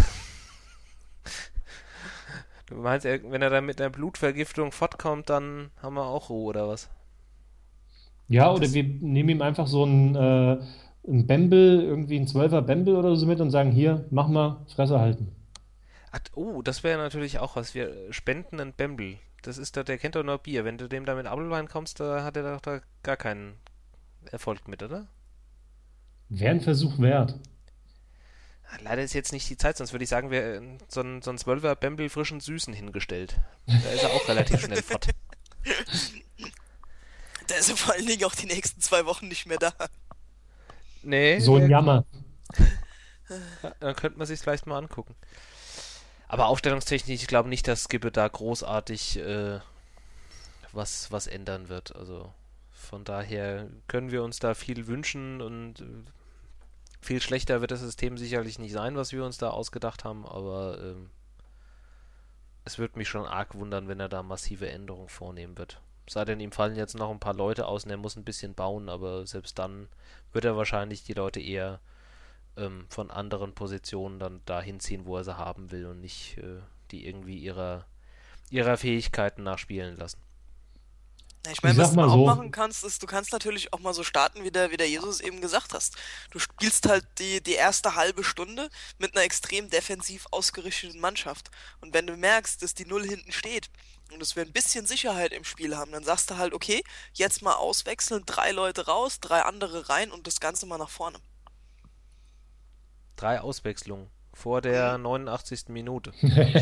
Du meinst, wenn er dann mit einer Blutvergiftung fortkommt, dann haben wir auch Ruhe, oder was?
Ja, oder
Das,
wir nehmen ihm einfach so ein Bembel, irgendwie ein Zwölfer Bembel oder so mit und sagen, hier, mach mal, Fresse halten.
das wäre natürlich auch was. Wir spenden einen Bembel. Das ist der kennt doch nur Bier. Wenn du dem da mit Apfelwein kommst, da hat er doch da gar keinen Erfolg mit, oder?
Wäre ein Versuch wert.
Leider ist jetzt nicht die Zeit, sonst würde ich sagen, wir so ein 12er Bembel frischen Süßen hingestellt. Da ist er auch relativ schnell fort.
Der ist ja vor allen Dingen auch die nächsten 2 Wochen nicht mehr da.
Nee,
So ein Jammer.
dann könnte man sich vielleicht mal angucken. Aber aufstellungstechnisch, ich glaube nicht, dass Skibbe da großartig was ändern wird. Also von daher können wir uns da viel wünschen und viel schlechter wird das System sicherlich nicht sein, was wir uns da ausgedacht haben, aber es würde mich schon arg wundern, wenn er da massive Änderungen vornehmen wird. Sei denn, ihm fallen jetzt noch ein paar Leute aus und er muss ein bisschen bauen, aber selbst dann wird er wahrscheinlich die Leute eher von anderen Positionen dann dahin ziehen, wo er sie haben will und nicht die irgendwie ihrer Fähigkeiten nachspielen lassen.
Ja, ich
Ich
meine,
sag
was du
mal
auch
so,
machen kannst, ist, du kannst natürlich auch mal so starten, wie der Jesus eben gesagt hast. Du spielst halt die erste halbe Stunde mit einer extrem defensiv ausgerichteten Mannschaft. Und wenn du merkst, dass die Null hinten steht und dass wir ein bisschen Sicherheit im Spiel haben, dann sagst du halt, okay, jetzt mal auswechseln, 3 Leute raus, 3 andere rein und das Ganze mal nach vorne.
3 Auswechslungen vor
Mhm.
der 89. Minute.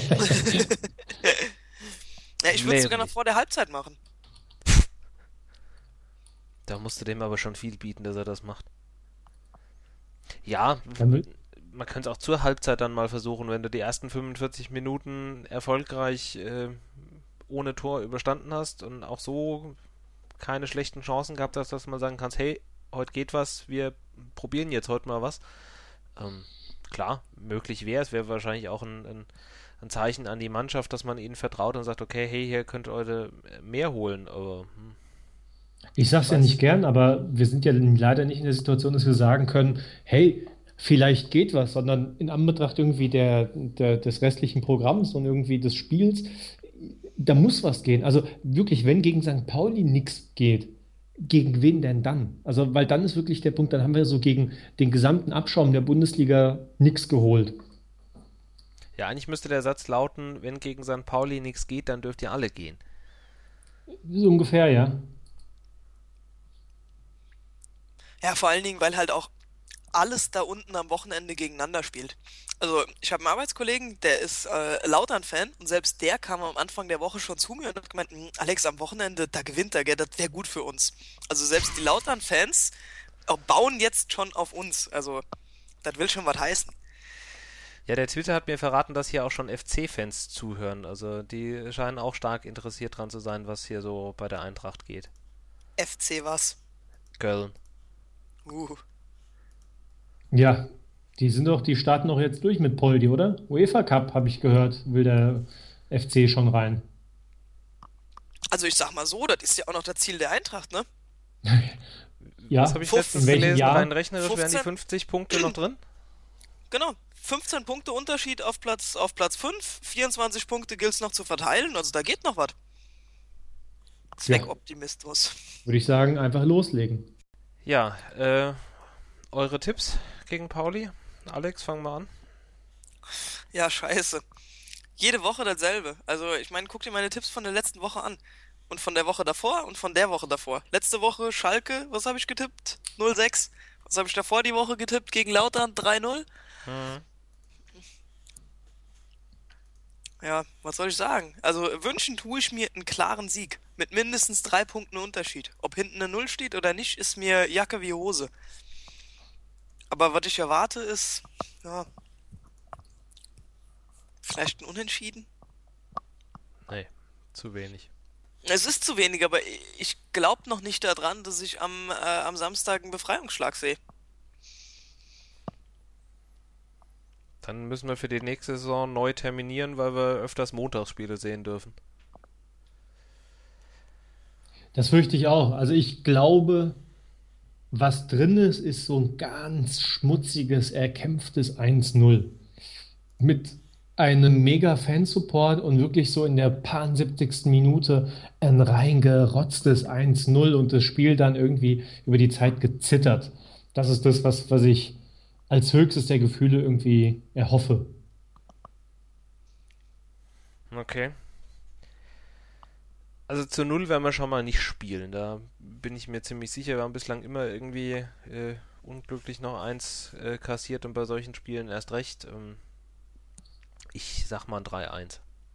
Ja, ich würde es sogar noch
Nämlich.
vor der Halbzeit machen.
Da musst du dem aber schon viel bieten, dass er das macht. Ja,
damit,
man könnte es auch zur Halbzeit dann mal versuchen, wenn du die ersten 45 Minuten erfolgreich ohne Tor überstanden hast und auch so keine schlechten Chancen gehabt hast, dass man sagen kannst, hey, heute geht was, wir probieren jetzt heute mal was. Ähm, klar, möglich wäre es, wäre wahrscheinlich auch ein Zeichen an die Mannschaft, dass man ihnen vertraut und sagt, okay, hey, hier könnt ihr heute mehr holen, aber
ich sag's ja nicht
weiß.
gern, aber wir sind ja leider nicht in der Situation, dass wir sagen können, hey, vielleicht geht was, sondern in Anbetracht irgendwie des restlichen Programms und irgendwie des Spiels, da muss was gehen. Also wirklich, wenn gegen St. Pauli nichts geht, gegen wen denn dann? Also, weil dann ist wirklich der Punkt, dann haben wir so gegen den gesamten Abschaum der Bundesliga nichts geholt.
Ja, eigentlich müsste der Satz lauten, wenn gegen St. Pauli nichts geht, dann dürft ihr alle gehen.
So ungefähr, ja.
Ja, vor allen Dingen, weil halt auch alles da unten am Wochenende gegeneinander spielt. Also ich habe einen Arbeitskollegen, der ist Lautern-Fan und selbst der kam am Anfang der Woche schon zu mir und hat gemeint, Alex, am Wochenende, da gewinnt er, gell, das wäre gut für uns. Also selbst die Lautern-Fans bauen jetzt schon auf uns. Also das will schon was heißen.
Ja, der Twitter hat mir verraten, dass hier auch schon FC-Fans zuhören. Also die scheinen auch stark interessiert dran zu sein, was hier so bei der Eintracht geht.
FC was?
Köln.
Uh.
Ja, die starten doch jetzt durch mit Poldi, oder? UEFA Cup, habe ich gehört, will der FC schon rein.
Also ich sag mal so, das ist ja auch noch das Ziel der Eintracht, ne?
Was
Ja,
habe ich
15
letztens
in welchem
gelesen?
Jahr?
Rein rechnerisch wären die
15?
50 Punkte noch drin?
Genau. 15 Punkte Unterschied auf Platz 5, 24 Punkte gilt es noch zu verteilen, also da geht noch was.
Ja,
Zweckoptimismus.
würde ich sagen, einfach loslegen.
Ja, eure Tipps gegen Pauli? Alex, fang mal an.
Ja, scheiße. Jede Woche dasselbe. Also, ich meine, guck dir meine Tipps von der letzten Woche an. Und von der Woche davor und von der Woche davor. Letzte Woche Schalke, was habe ich getippt? 0-6. Was habe ich davor die Woche getippt? Gegen Lautern 3-0.
Hm.
Ja, was soll ich sagen? Also, wünschen tue ich mir einen klaren Sieg. Mit mindestens 3 Punkten Unterschied. Ob hinten eine Null steht oder nicht, ist mir Jacke wie Hose. Aber was ich erwarte ist, ja, vielleicht ein Unentschieden.
Nee, zu wenig.
Es ist zu wenig, aber ich glaube noch nicht daran, dass ich am Samstag einen Befreiungsschlag sehe.
Dann müssen wir für die nächste Saison neu terminieren, weil wir öfters Montagsspiele sehen dürfen.
Das fürchte ich auch. Also ich glaube, was drin ist, ist so ein ganz schmutziges, erkämpftes 1-0. Mit einem mega Fansupport und wirklich so in der paar 70. Minute ein reingerotztes 1-0 und das Spiel dann irgendwie über die Zeit gezittert. Das ist das, was ich als höchstes der Gefühle irgendwie erhoffe.
Okay. Also zu Null werden wir schon mal nicht spielen. Da bin ich mir ziemlich sicher. Wir haben bislang immer irgendwie unglücklich noch eins kassiert und bei solchen Spielen erst recht. Ich sag mal ein 3-1.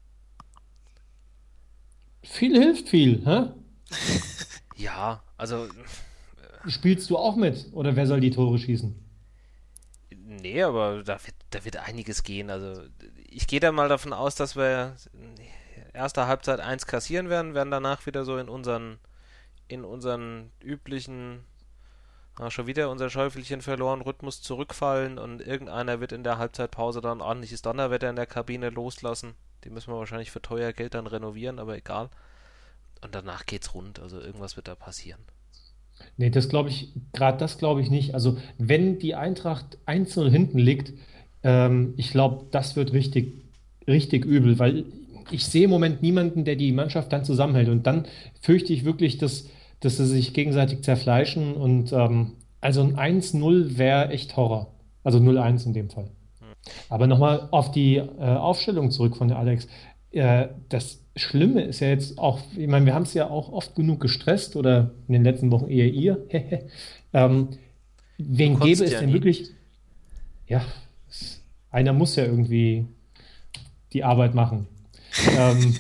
Viel hilft viel, hä?
Ja, also
Spielst du auch mit? Oder wer soll die Tore schießen?
nee, aber da wird einiges gehen. Also ich gehe da mal davon aus, dass wir erster Halbzeit 1 kassieren werden danach wieder so in unseren üblichen, schon wieder unser Schäufelchen verloren, Rhythmus zurückfallen und irgendeiner wird in der Halbzeitpause dann ordentliches Donnerwetter in der Kabine loslassen. Die müssen wir wahrscheinlich für teuer Geld dann renovieren, aber egal. Und danach geht's rund, also irgendwas wird da passieren.
Nee, das glaube ich nicht. Also, wenn die Eintracht 1-0 hinten liegt, ich glaube, das wird richtig, richtig übel, weil ich sehe im Moment niemanden, der die Mannschaft dann zusammenhält. Und dann fürchte ich wirklich, dass sie sich gegenseitig zerfleischen. Und also ein 1-0 wäre echt Horror. Also 0-1 in dem Fall. Aber nochmal auf die Aufstellung zurück von der Alex. Das Schlimme ist ja jetzt auch, ich meine, wir haben es ja auch oft genug gestresst oder in den letzten Wochen eher ihr. ähm,
Du
wen gäbe
konntest
es
ja
denn
nie.
wirklich? Ja, einer muss ja irgendwie die Arbeit machen. Ähm,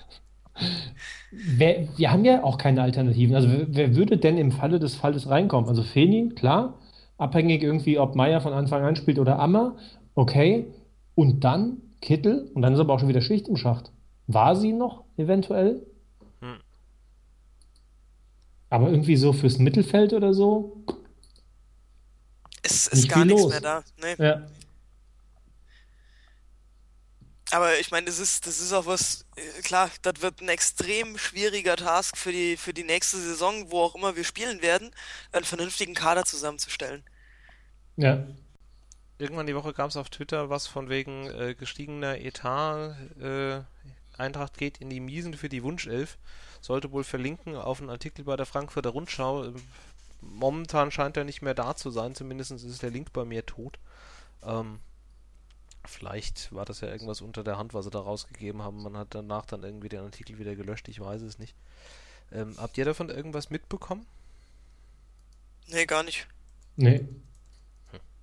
wir haben ja auch keine Alternativen. Also wer würde denn im Falle des Falles reinkommen? Also Feni, klar, abhängig irgendwie, ob Meier von Anfang an spielt oder Ammer, okay. Und dann Kittel und dann ist aber auch schon wieder Schicht im Schacht. War sie noch eventuell?
Hm.
Aber irgendwie so fürs Mittelfeld oder so
Es ist
nicht
gar
viel
nichts mehr
los.
da. Nee.
Ja,
Aber ich meine, das ist auch was, klar, das wird ein extrem schwieriger Task für die nächste Saison, wo auch immer wir spielen werden, einen vernünftigen Kader zusammenzustellen.
ja.
Irgendwann die Woche gab es auf Twitter was von wegen gestiegener Etat. Eintracht geht in die Miesen für die Wunschelf. Sollte wohl verlinken auf einen Artikel bei der Frankfurter Rundschau. Momentan scheint er nicht mehr da zu sein. Zumindest ist der Link bei mir tot. Ähm, Vielleicht war das ja irgendwas unter der Hand, was sie da rausgegeben haben. Man hat danach dann irgendwie den Artikel wieder gelöscht. Ich weiß es nicht. Habt ihr davon irgendwas mitbekommen?
Nee, gar nicht.
Nee.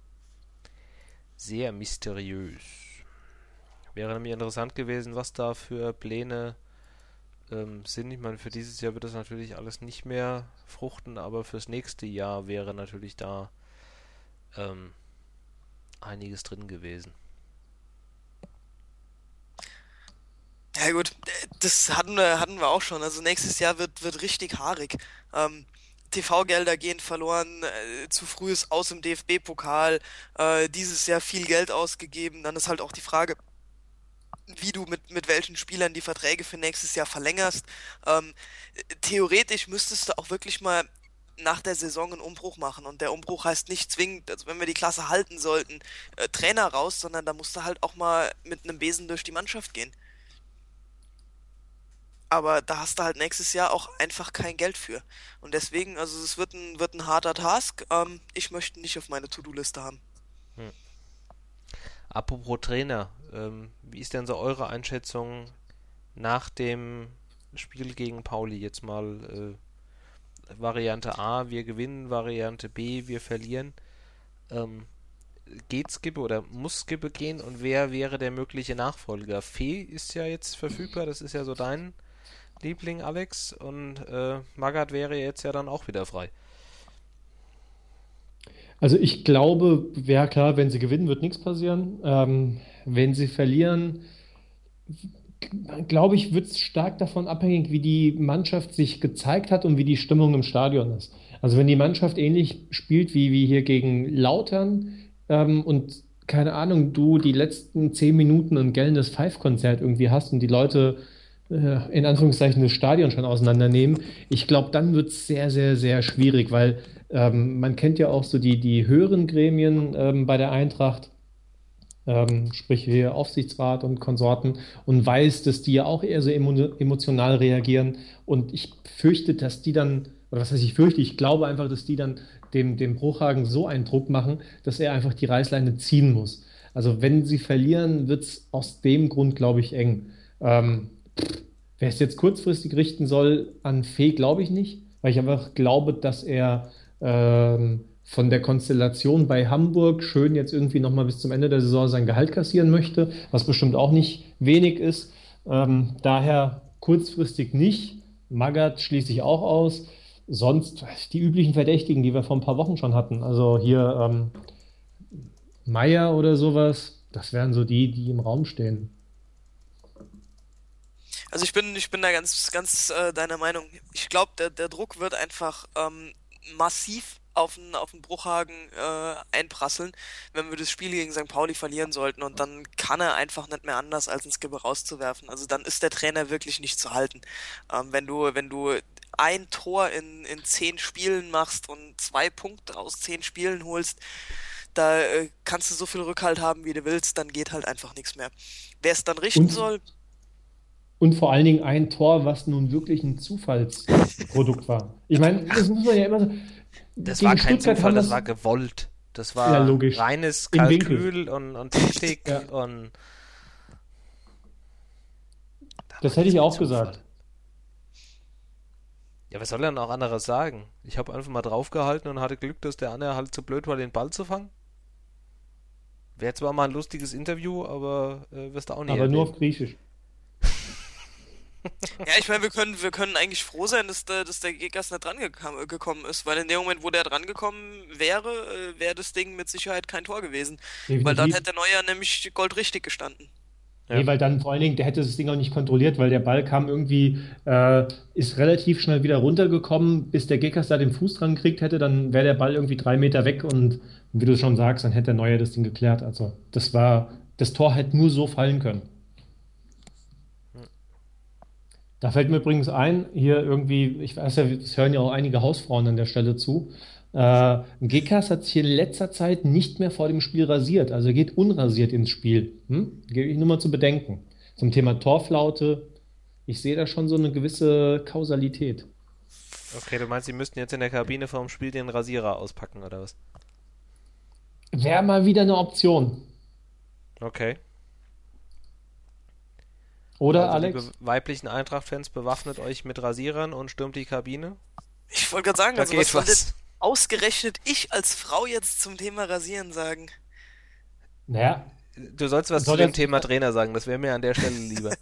Sehr mysteriös. Wäre nämlich interessant gewesen, was da für Pläne sind. Ich meine, für dieses Jahr wird das natürlich alles nicht mehr fruchten, aber fürs nächste Jahr wäre natürlich da einiges drin gewesen.
Ja gut, das hatten wir auch schon. Also nächstes Jahr wird richtig haarig. TV-Gelder gehen verloren, zu frühes Aus im DFB-Pokal, dieses Jahr viel Geld ausgegeben. Dann ist halt auch die Frage, wie du mit welchen Spielern die Verträge für nächstes Jahr verlängerst. Ähm, Theoretisch müsstest du auch wirklich mal nach der Saison einen Umbruch machen. Und der Umbruch heißt nicht zwingend, also wenn wir die Klasse halten sollten, Trainer raus, sondern da musst du halt auch mal mit einem Besen durch die Mannschaft gehen. Aber da hast du halt nächstes Jahr auch einfach kein Geld für. Und deswegen, also es wird ein harter Task. Ich möchte ihn nicht auf meine To-Do-Liste haben.
Hm. Apropos Trainer, wie ist denn so eure Einschätzung nach dem Spiel gegen Pauli? Jetzt mal Variante A, wir gewinnen, Variante B, wir verlieren. Geht Skibbe oder muss Skibbe gehen und wer wäre der mögliche Nachfolger? Fee ist ja jetzt verfügbar, das ist ja so dein Liebling, Alex, und Magath wäre jetzt ja dann auch wieder frei.
Also ich glaube, ja klar, wenn sie gewinnen, wird nichts passieren. Wenn sie verlieren, glaube ich, wird es stark davon abhängig, wie die Mannschaft sich gezeigt hat und wie die Stimmung im Stadion ist. Also wenn die Mannschaft ähnlich spielt wie hier gegen Lautern und keine Ahnung, du die letzten 10 Minuten ein gellendes Five-Konzert irgendwie hast und die Leute in Anführungszeichen das Stadion schon auseinandernehmen, ich glaube, dann wird es sehr, sehr, sehr schwierig, weil man kennt ja auch so die höheren Gremien bei der Eintracht, sprich hier Aufsichtsrat und Konsorten, und weiß, dass die ja auch eher so emotional reagieren. Und ich fürchte, dass die dann, oder was heißt ich fürchte, ich glaube einfach, dass die dann dem Bruchhagen so einen Druck machen, dass er einfach die Reißleine ziehen muss. Also wenn sie verlieren, wird es aus dem Grund, glaube ich, eng. Wer es jetzt kurzfristig richten soll an Fee, glaube ich nicht, weil ich einfach glaube, dass er von der Konstellation bei Hamburg schön jetzt irgendwie nochmal bis zum Ende der Saison sein Gehalt kassieren möchte, was bestimmt auch nicht wenig ist. Daher kurzfristig nicht. Magath schließe ich auch aus. Sonst die üblichen Verdächtigen, die wir vor ein paar Wochen schon hatten. Also hier Meier oder sowas, das wären so die im Raum stehen.
Also ich bin da ganz deiner Meinung. Ich glaube, der Druck wird einfach massiv auf den Bruchhagen einprasseln, wenn wir das Spiel gegen St. Pauli verlieren sollten, und dann kann er einfach nicht mehr anders, als einen Skibbe rauszuwerfen. Also dann ist der Trainer wirklich nicht zu halten. Wenn du ein Tor in 10 Spielen machst und 2 Punkte aus 10 Spielen holst, da kannst du so viel Rückhalt haben, wie du willst, dann geht halt einfach nichts mehr. Wer es dann richten
Und,
soll,
und vor allen Dingen ein Tor, was nun wirklich ein Zufallsprodukt war. Ich meine, das muss man ja immer so.
Das war
Gegen
kein
Stuttgart
Zufall,
haben
das
das
war gewollt. Das
ja
war
logisch
reines
im Winkel.
Kalkül und Taktik
Ja,
und da war
das hätte
nichts
ich
mit
auch
Zufall.
gesagt.
Ja, was soll er denn auch anderes sagen? Ich habe einfach mal draufgehalten und hatte Glück, dass der andere halt zu blöd war, den Ball zu fangen. Wäre zwar mal ein lustiges Interview, aber wirst du auch nie
Aber nur
erleben.
auf Griechisch.
ja, ich meine, wir können eigentlich froh sein, dass der Gekas nicht dran gekommen ist, weil in dem Moment, wo der dran gekommen wäre, wäre das Ding mit Sicherheit kein Tor gewesen. Weil dann
Definitiv.
hätte der Neuer nämlich goldrichtig gestanden.
Ja.
Nee, weil dann vor allen Dingen, der hätte das Ding auch nicht kontrolliert, weil der Ball kam irgendwie, ist relativ schnell wieder runtergekommen, bis der Gekas da den Fuß dran gekriegt hätte, dann wäre der Ball irgendwie 3 Meter weg und wie du schon sagst, dann hätte der Neuer das Ding geklärt. Also das Tor hätte nur so fallen können. Da fällt mir übrigens ein, hier irgendwie, ich weiß ja, es hören ja auch einige Hausfrauen an der Stelle zu. Gekas hat sich in letzter Zeit nicht mehr vor dem Spiel rasiert, also er geht unrasiert ins Spiel. Gebe ich nur mal zu bedenken. Zum Thema Torflaute, ich sehe da schon so eine gewisse Kausalität.
Okay, du meinst, sie müssten jetzt in der Kabine vorm Spiel den Rasierer auspacken, oder was?
Wäre mal wieder eine Option.
Okay.
Oder,
Also, liebe
Alex?
weiblichen Eintracht-Fans, bewaffnet euch mit Rasierern und stürmt die Kabine.
Ich wollte gerade sagen,
Da
also was
geht
soll denn
was.
ausgerechnet ich als Frau jetzt zum Thema Rasieren sagen?
Naja,
Du sollst was zu
soll
dem
das,
Thema Trainer sagen, das wäre mir an der Stelle lieber.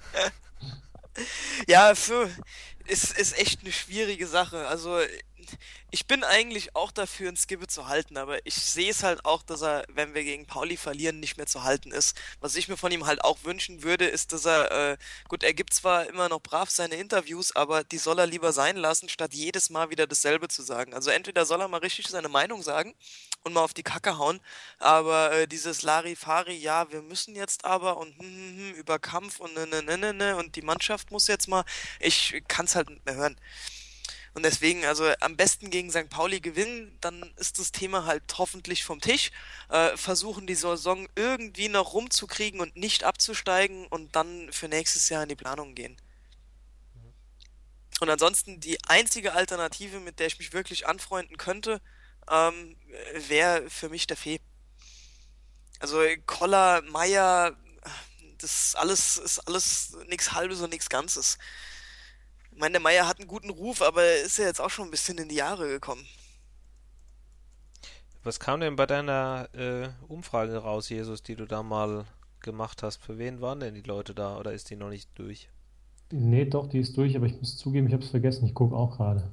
Ja, ist echt eine schwierige Sache. Also, ich bin eigentlich auch dafür, einen Skibbe zu halten, aber ich sehe es halt auch, dass er, wenn wir gegen Pauli verlieren, nicht mehr zu halten ist. Was ich mir von ihm halt auch wünschen würde, ist, dass gut, er gibt zwar immer noch brav seine Interviews, aber die soll er lieber sein lassen, statt jedes Mal wieder dasselbe zu sagen. Also entweder soll er mal richtig seine Meinung sagen und mal auf die Kacke hauen, aber dieses Larifari, ja, wir müssen jetzt aber und über Kampf und ne und die Mannschaft muss jetzt mal, ich kann es halt nicht mehr hören. Und deswegen, also am besten gegen St. Pauli gewinnen, dann ist das Thema halt hoffentlich vom Tisch. Versuchen die Saison irgendwie noch rumzukriegen und nicht abzusteigen und dann für nächstes Jahr in die Planung gehen. Und ansonsten die einzige Alternative, mit der ich mich wirklich anfreunden könnte, wäre für mich der Fee. Also Koller, Meier, ist alles nichts Halbes und nichts Ganzes. Ich meine, der Meier hat einen guten Ruf, aber er ist ja jetzt auch schon ein bisschen in die Jahre gekommen.
Was kam denn bei deiner Umfrage raus, Jesus, die du da mal gemacht hast? Für wen waren denn die Leute da oder ist die noch nicht durch?
nee, doch, die ist durch, aber ich muss zugeben, ich habe es vergessen. Ich gucke auch gerade.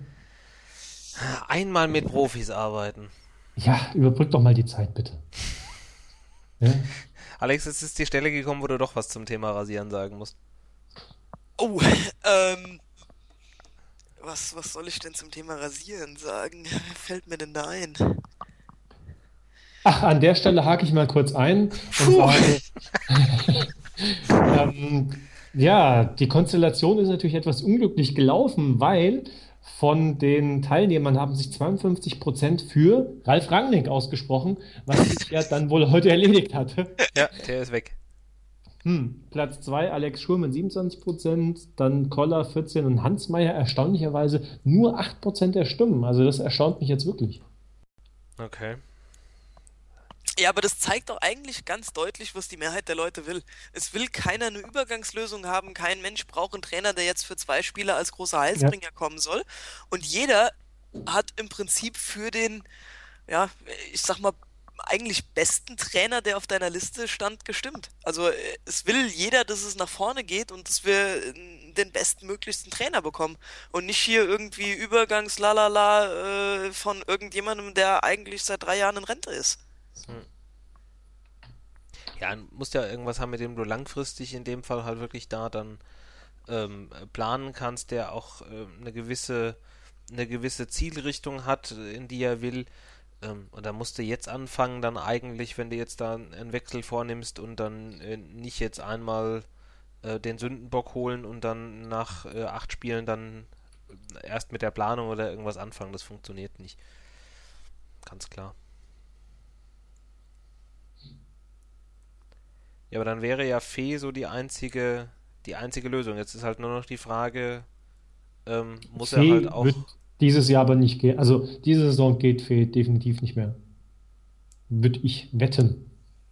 Einmal mit Profis arbeiten.
Ja, überbrück doch mal die Zeit, bitte. Ja?
Alex, jetzt ist die Stelle gekommen, wo du doch was zum Thema Rasieren sagen musst.
Oh, was soll ich denn zum Thema Rasieren sagen? Wer fällt mir denn da ein?
Ach, an der Stelle hake ich mal kurz ein und
Puh,
sage, ähm, ja, die Konstellation ist natürlich etwas unglücklich gelaufen, weil von den Teilnehmern haben sich 52% für Ralf Rangnick ausgesprochen, was sich ja dann wohl heute erledigt hatte.
Ja, der ist weg.
Platz 2 Alex Schur mit 27%, dann Koller 14 und Hans Meyer erstaunlicherweise nur 8% der Stimmen. Also das erstaunt mich jetzt wirklich.
Okay.
ja, aber das zeigt doch eigentlich ganz deutlich, was die Mehrheit der Leute will. Es will keiner eine Übergangslösung haben, kein Mensch braucht einen Trainer, der jetzt für 2 Spieler als großer
Ja,
Heilsbringer kommen soll. Und jeder hat im Prinzip für den, ja, ich sag mal, eigentlich besten Trainer, der auf deiner Liste stand, gestimmt. Also es will jeder, dass es nach vorne geht und dass wir den bestmöglichsten Trainer bekommen. Und nicht hier irgendwie Übergangs-Lalala von irgendjemandem, der eigentlich seit 3 Jahren in Rente ist.
Hm. Ja, musst ja irgendwas haben, mit dem du langfristig in dem Fall halt wirklich da dann planen kannst, der auch eine gewisse Zielrichtung hat, in die er will. Und da musst du jetzt anfangen, dann eigentlich, wenn du jetzt da einen Wechsel vornimmst und dann nicht jetzt einmal den Sündenbock holen und dann nach 8 Spielen dann erst mit der Planung oder irgendwas anfangen. Das funktioniert nicht. Ganz klar. Ja, aber dann wäre ja Fee so die einzige Lösung. Jetzt ist halt nur noch die Frage, muss er halt
Fee wird
auch.
dieses Jahr aber nicht gehen. Also diese Saison geht Fee definitiv nicht mehr. Würde ich wetten.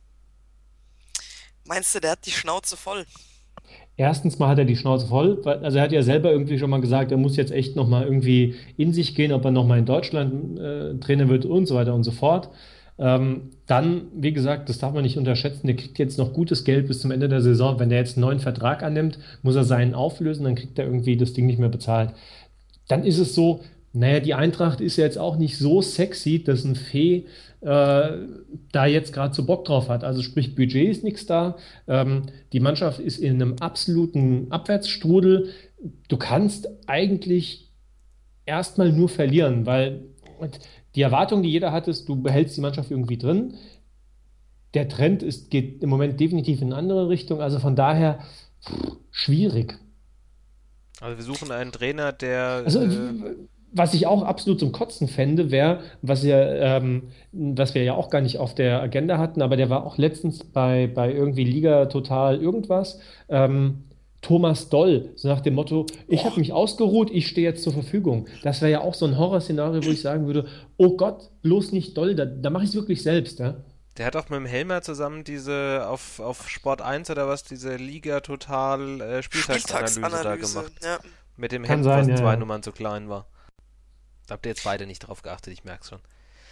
Meinst du, der hat die Schnauze voll?
Erstens mal hat er die Schnauze voll, also er hat ja selber irgendwie schon mal gesagt, er muss jetzt echt nochmal irgendwie in sich gehen, ob er nochmal in Deutschland Trainer wird und so weiter und so fort. Dann, wie gesagt, das darf man nicht unterschätzen, der kriegt jetzt noch gutes Geld bis zum Ende der Saison. Wenn der jetzt einen neuen Vertrag annimmt, muss er seinen auflösen, dann kriegt er irgendwie das Ding nicht mehr bezahlt. Dann ist es so, naja, die Eintracht ist ja jetzt auch nicht so sexy, dass ein Fee da jetzt gerade so Bock drauf hat. Also sprich, Budget ist nichts da. Die Mannschaft ist in einem absoluten Abwärtsstrudel. Du kannst eigentlich erstmal nur verlieren, weil die Erwartung, die jeder hat, ist, du behältst die Mannschaft irgendwie drin. Der Trend geht im Moment definitiv in eine andere Richtung. Also von daher schwierig.
Also wir suchen einen Trainer, der.
Also, was ich auch absolut zum Kotzen fände, wäre, was wir ja auch gar nicht auf der Agenda hatten, aber der war auch letztens bei irgendwie Liga Total irgendwas. Thomas Doll, so nach dem Motto, ich habe
Boah,
mich ausgeruht, ich stehe jetzt zur Verfügung. Das wäre ja auch so ein Horrorszenario, wo ich sagen würde, oh Gott, bloß nicht Doll, da mache ich es wirklich selbst, ja.
Der hat auch mit dem Helmer zusammen diese auf Sport 1 oder was, diese Liga Total Spieltagsanalyse da
Spieltagsanalyse,
gemacht.
ja.
Mit dem
Kann
Hemd,
sein,
was
ja,
zwei
ja.
Nummern zu klein war. Da habt ihr jetzt beide nicht drauf geachtet, ich merk's schon.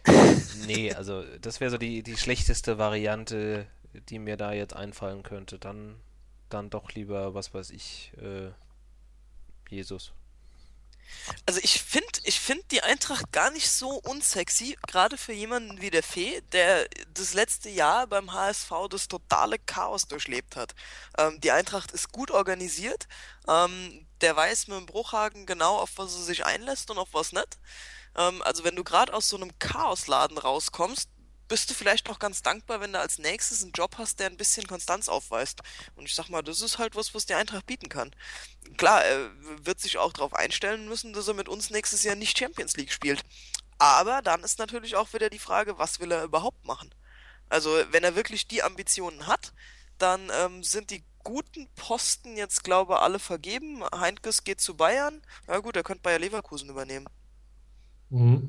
Nee, also das wäre so die schlechteste Variante, die mir da jetzt einfallen könnte. Dann doch lieber, was weiß ich, Jesus.
Also ich find die Eintracht gar nicht so unsexy, gerade für jemanden wie der Fee, der das letzte Jahr beim HSV das totale Chaos durchlebt hat. Die Eintracht ist gut organisiert, der weiß mit dem Bruchhagen genau, auf was er sich einlässt und auf was nicht. Also wenn du gerade aus so einem Chaosladen rauskommst, bist du vielleicht auch ganz dankbar, wenn du als nächstes einen Job hast, der ein bisschen Konstanz aufweist. Und ich sag mal, das ist halt was, was die Eintracht bieten kann. Klar, er wird sich auch darauf einstellen müssen, dass er mit uns nächstes Jahr nicht Champions League spielt. Aber dann ist natürlich auch wieder die Frage, was will er überhaupt machen? Also, wenn er wirklich die Ambitionen hat, dann sind die guten Posten jetzt, glaube ich, alle vergeben. Heynckes geht zu Bayern. Ja gut, er könnte Bayer Leverkusen übernehmen.
Mhm.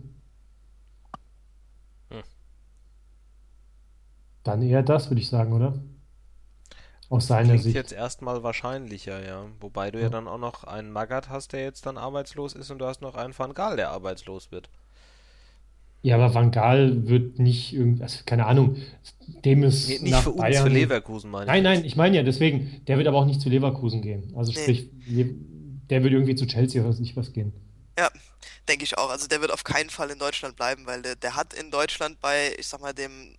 Hm.
Dann eher das, würde ich sagen, oder? Aus seiner
Klingt
Sicht.
jetzt erstmal wahrscheinlicher, ja. Wobei du ja
Ja.
dann auch noch einen Magath hast, der jetzt dann arbeitslos ist und du hast noch einen Van Gaal, der arbeitslos wird.
Ja, aber Van Gaal wird nicht irgendwie, also keine Ahnung, dem
Nee,
ist
nicht
nach
für uns, für
Bayern.
Leverkusen meine ich
Nein, nein,
jetzt.
ich meine ja, deswegen, der wird aber auch nicht zu Leverkusen gehen. Also
Nee,
sprich, der wird irgendwie zu Chelsea oder nicht was gehen.
ja, denke ich auch. Also der wird auf keinen Fall in Deutschland bleiben, weil der hat in Deutschland bei, ich sag mal, dem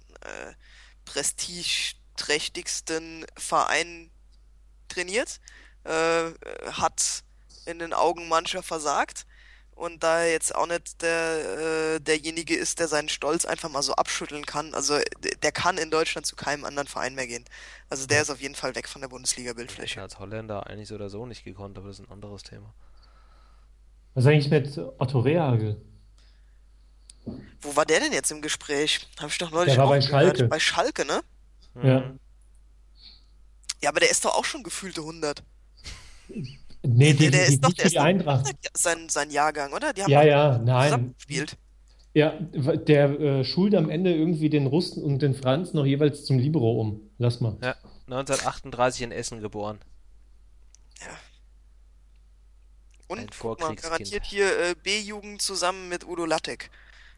prestigeträchtigsten Verein trainiert, hat in den Augen mancher versagt. Und da er jetzt auch nicht derjenige ist, der seinen Stolz einfach mal so abschütteln kann, also der kann in Deutschland zu keinem anderen Verein mehr gehen. Also der
Ja.
ist auf jeden Fall weg von der
Den hätte
Bundesliga-Bildfläche.
er als Holländer eigentlich so oder so nicht gekonnt, aber das ist ein anderes Thema.
Was ist eigentlich mit Otto Rehhagel?
Wo war der denn jetzt im Gespräch? Habe ich doch
Der
neulich
war
auch
bei
gehört. Bei
Schalke.
Schalke, ne?
Ja.
Hm.
Ja, aber der ist doch auch schon gefühlte 100.
Nee, definitiv
Der
nicht für
ist
die
doch
Eintracht.
sein Jahrgang, oder? Die haben
Ja,
doch
ja,
zusammen
nein.
gespielt.
Ja, der schult am Ende irgendwie den Russen und den Franz noch jeweils zum Libero um. Lass mal.
Ja, 1938 in Essen geboren.
Ja.
Ein
Und guck mal,
Vorkriegskind.
garantiert hier B-Jugend zusammen mit Udo Lattek.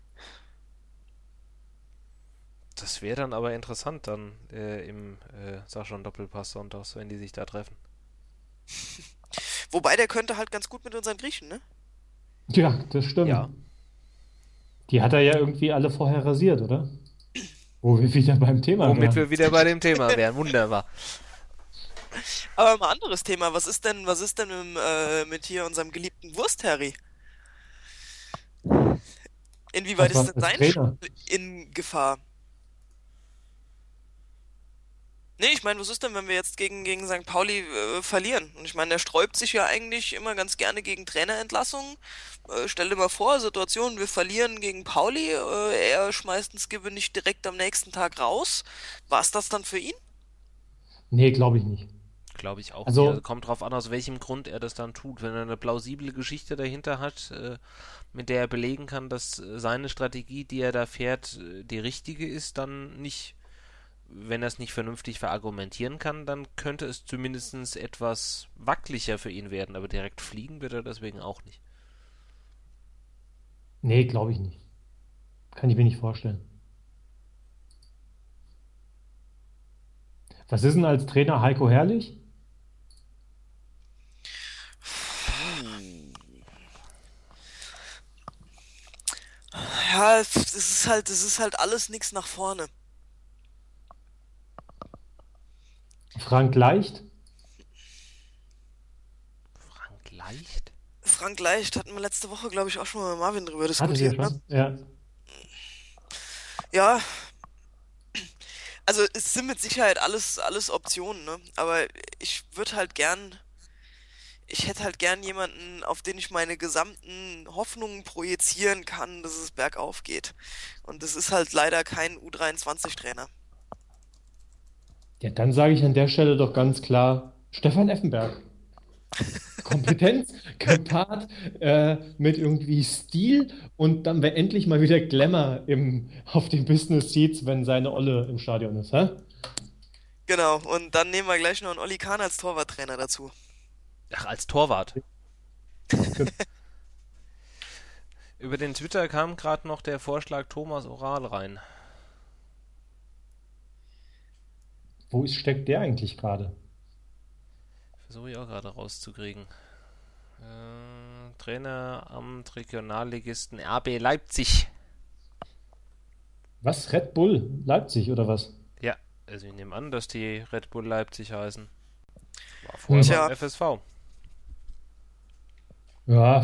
Das wäre dann aber interessant dann im sag schon Doppelpass sonntags, wenn die sich da treffen.
Wobei der könnte halt ganz gut mit unseren Griechen, ne?
Ja, das stimmt.
Ja,
Die hat er ja irgendwie alle vorher rasiert, oder? Wo wir wieder beim Thema
womit wir
wären.
wieder bei dem Thema wären. Wunderbar.
Aber mal anderes Thema. Was ist denn mit hier unserem geliebten Wurst-Harry? Inwieweit
Was
ist
war
denn
als
sein
Trainer?
Stuhl in Gefahr? Nee, ich meine, was ist denn, wenn wir jetzt gegen St. Pauli verlieren? Und ich meine, der sträubt sich ja eigentlich immer ganz gerne gegen Trainerentlassungen. Stell dir mal vor, Situation, wir verlieren gegen Pauli, er schmeißt uns Skibbe nicht direkt am nächsten Tag raus. War's das dann für ihn?
Nee, glaube ich nicht.
Glaube ich auch nicht. Also
Also,
kommt drauf an, aus welchem Grund er das dann tut. Wenn er eine plausible Geschichte dahinter hat, mit der er belegen kann, dass seine Strategie, die er da fährt, die richtige ist, dann nicht. Wenn er es nicht vernünftig verargumentieren kann, dann könnte es zumindest etwas wackeliger für ihn werden, aber direkt fliegen wird er deswegen auch nicht.
nee, glaube ich nicht. Kann ich mir nicht vorstellen. Was ist denn als Trainer Heiko Herrlich?
Puh. Ja, das ist halt alles nix nach vorne.
Frank Leicht?
Frank Leicht?
Frank Leicht hatten wir letzte Woche, glaube ich, auch schon mal mit Marvin drüber
Hattet ihr
diskutiert, ne?
schon? Ja.
Ja, also es sind mit Sicherheit alles Optionen, ne? Aber ich würde halt gern, ich hätte halt gern jemanden, auf den ich meine gesamten Hoffnungen projizieren kann, dass es bergauf geht. Und das ist halt leider kein U23-Trainer.
Ja, dann sage ich an der Stelle doch ganz klar Stefan Effenberg. Kompetenz gepaart mit irgendwie Stil und dann wäre endlich mal wieder Glamour auf den Business Seats, wenn seine Olle im Stadion ist, hä?
Genau, und dann nehmen wir gleich noch einen Olli Kahn als Torwarttrainer dazu.
Ach, als Torwart. Über den Twitter kam gerade noch der Vorschlag Thomas Oral rein.
Steckt der eigentlich gerade?
Versuche ich auch gerade rauszukriegen. Traineramt Regionalligisten RB Leipzig.
Was? Red Bull Leipzig oder was?
Ja, also ich nehme an, dass die Red Bull Leipzig heißen. War vorher
Tja.
beim FSV.
Ja,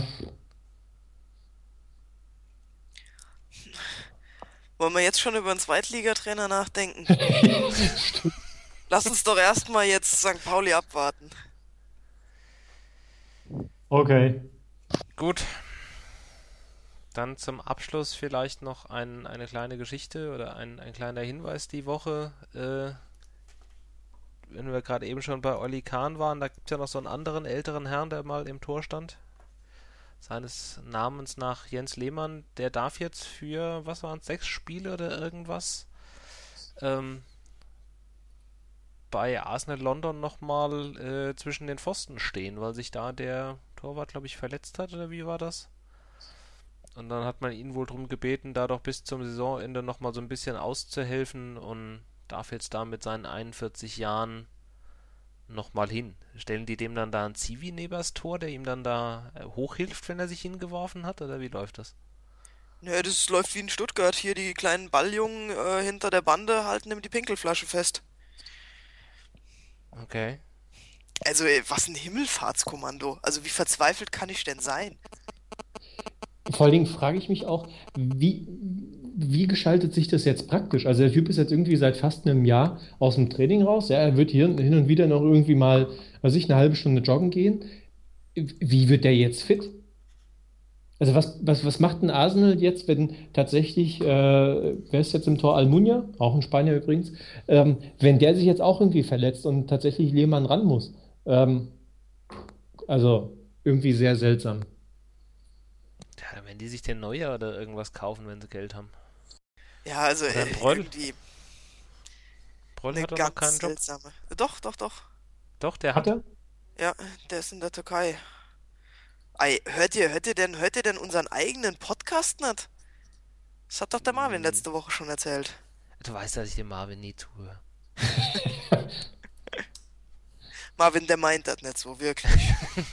Wollen wir jetzt schon über einen Zweitligatrainer nachdenken? Lass uns doch erstmal jetzt St. Pauli abwarten.
okay.
Gut. Dann zum Abschluss vielleicht noch eine kleine Geschichte oder ein kleiner Hinweis die Woche. Wenn wir gerade eben schon bei Olli Kahn waren, da gibt es ja noch so einen anderen älteren Herrn, der mal im Tor stand. Seines Namens nach Jens Lehmann. Der darf jetzt für, was waren es, 6 Spiele oder irgendwas, bei Arsenal London nochmal zwischen den Pfosten stehen, weil sich da der Torwart, glaube ich, verletzt hat, oder wie war das? Und dann hat man ihn wohl darum gebeten, da doch bis zum Saisonende nochmal so ein bisschen auszuhelfen und darf jetzt da mit seinen 41 Jahren nochmal hin. Stellen die dem dann da ein Zivi neben das Tor, der ihm dann da hochhilft, wenn er sich hingeworfen hat, oder wie läuft das?
Nö, das läuft wie in Stuttgart. Hier die kleinen Balljungen hinter der Bande halten ihm die Pinkelflasche fest.
Okay.
Also, was ein Himmelfahrtskommando. Also, wie verzweifelt kann ich denn sein?
Vor allen Dingen frage ich mich auch, wie gestaltet sich das jetzt praktisch? Also der Typ ist jetzt irgendwie seit fast einem Jahr aus dem Training raus. Ja, er wird hier hin und wieder noch irgendwie mal, weiß ich, eine halbe Stunde joggen gehen. Wie wird der jetzt fit? Also was macht ein Arsenal jetzt, wenn tatsächlich, wer ist jetzt im Tor? Almunia, auch ein Spanier übrigens, wenn der sich jetzt auch irgendwie verletzt und tatsächlich Lehmann ran muss? Ähm, also irgendwie sehr seltsam.
Ja, wenn die sich den Neuer oder irgendwas kaufen, wenn sie Geld haben.
Ja, also
Oder ein Broll.
irgendwie
Broll
eine
hat doch noch keinen
ganz
Job.
seltsame. Doch, doch, doch.
Doch, der
Hat
hat.
er?
Ja, der ist in der Türkei. Ei, hört ihr denn unseren eigenen Podcast nicht? Das hat doch der Marvin
Hm,
letzte Woche schon erzählt.
Du weißt, dass ich dem Marvin nie tue.
Marvin, der meint das nicht so, wirklich.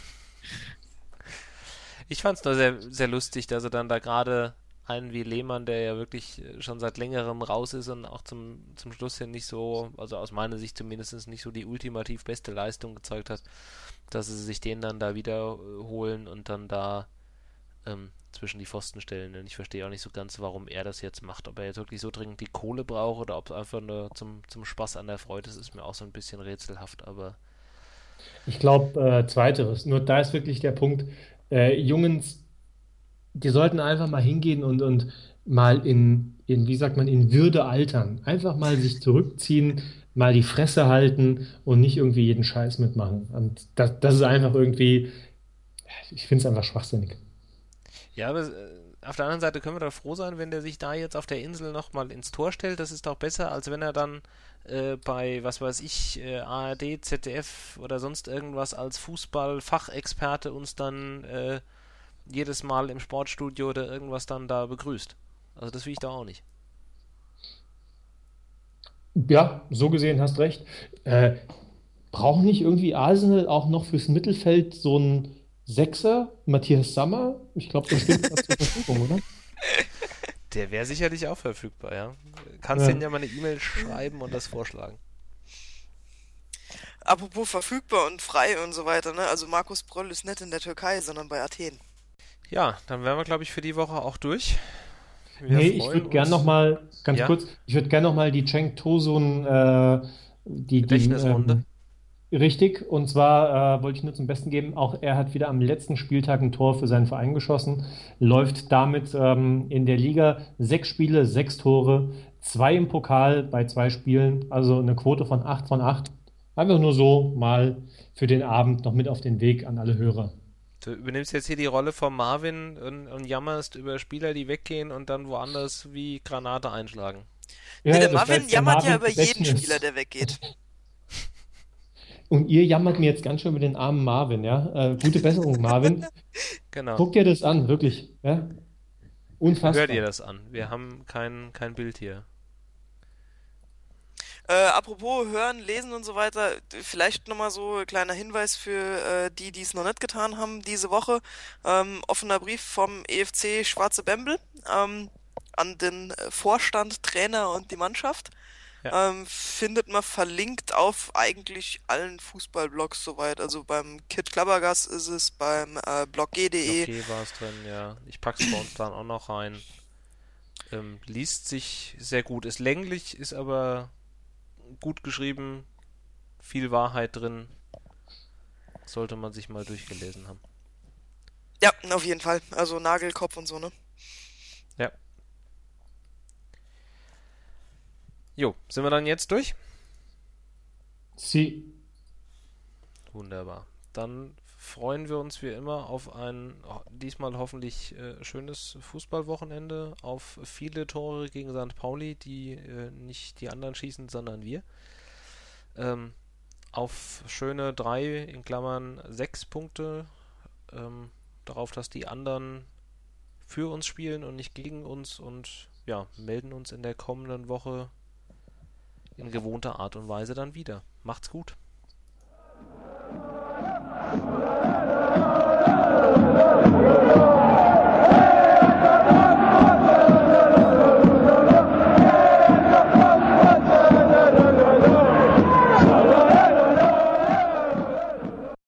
Ich fand es nur sehr, sehr lustig, dass er dann da gerade einen wie Lehmann, der ja wirklich schon seit längerem raus ist und auch zum Schluss hin nicht so, also aus meiner Sicht zumindest nicht so die ultimativ beste Leistung gezeigt hat, dass sie sich den dann da wiederholen und dann da zwischen die Pfosten stellen. Und ich verstehe auch nicht so ganz, warum er das jetzt macht. Ob er jetzt wirklich so dringend die Kohle braucht oder ob es einfach nur zum Spaß an der Freude ist, ist mir auch so ein bisschen rätselhaft, aber
Ich glaube, zweiteres. Nur da ist wirklich der Punkt, Jungens, die sollten einfach mal hingehen und mal wie sagt man, in Würde altern. Einfach mal sich zurückziehen, mal die Fresse halten und nicht irgendwie jeden Scheiß mitmachen. Und das ist einfach irgendwie, ich finde es einfach schwachsinnig.
ja, aber auf der anderen Seite können wir doch froh sein, wenn der sich da jetzt auf der Insel nochmal ins Tor stellt. Das ist doch besser, als wenn er dann bei, was weiß ich, ARD, ZDF oder sonst irgendwas als Fußball-Fachexperte uns dann jedes Mal im Sportstudio oder irgendwas dann da begrüßt. Also das will ich doch auch nicht.
Ja, so gesehen hast recht. Äh, Braucht nicht irgendwie Arsenal auch noch fürs Mittelfeld so einen Sechser, Matthias Sammer? Ich glaube, der steht gerade zur Verfügung, oder?
Der wäre sicherlich auch verfügbar, ja. Kannst
Ja.
denen ja mal eine E-Mail schreiben und das vorschlagen.
Apropos verfügbar und frei und so weiter, ne? Also Markus Bröll ist nicht in der Türkei, sondern bei Athen.
Ja, dann wären wir, glaube ich, für die Woche auch durch. Wir
Nee, ich
freuen
würde gern noch
uns.
mal, ganz
Ja,
kurz, ich würde gern noch mal die Cenk Tosun, die
Gedächtnisrunde.
richtig, und zwar wollte ich nur zum Besten geben, auch er hat wieder am letzten Spieltag ein Tor für seinen Verein geschossen, läuft damit in der Liga 6 Spiele, 6 Tore, 2 im Pokal bei 2 Spielen, also eine Quote von 8 von 8. Einfach nur so mal für den Abend noch mit auf den Weg an alle Hörer.
Du übernimmst jetzt hier die Rolle von Marvin und jammerst über Spieler, die weggehen und dann woanders wie Granate einschlagen.
Ne,
Ja,
der
ja, das
Marvin
bleibt bei
jammert ja
Marvins
über jeden Spieler,
Gedächtnis.
der weggeht.
Und ihr jammert mir jetzt ganz schön über den armen Marvin, ja? Gute Besserung, Marvin.
Genau.
Guck dir das an, wirklich. Ja? Unfassbar.
Hört ihr das an? Wir haben kein Bild hier.
Apropos Hören, Lesen und so weiter, vielleicht nochmal so ein kleiner Hinweis für die es noch nicht getan haben diese Woche. Offener Brief vom EFC Schwarze Bembel an den Vorstand, Trainer und die Mannschaft.
Ja.
Findet man verlinkt auf eigentlich allen Fußballblogs soweit. Also beim Kid Klabbergas ist es, beim Blog G.de.
Okay, war es drin, ja. Ich pack's bei uns dann auch noch rein. Liest sich sehr gut. Ist länglich, ist aber gut geschrieben, viel Wahrheit drin. Sollte man sich mal durchgelesen haben.
Ja, auf jeden Fall. Also Nagelkopf und so, ne?
Ja. Jo, sind wir dann jetzt durch?
Sie.
Wunderbar. Dann freuen wir uns wie immer auf ein diesmal hoffentlich schönes Fußballwochenende, auf viele Tore gegen St. Pauli, die nicht die anderen schießen, sondern wir. Auf schöne 3 in Klammern 6 Punkte, darauf, dass die anderen für uns spielen und nicht gegen uns, und ja, melden uns in der kommenden Woche in gewohnter Art und Weise dann wieder. Macht's gut.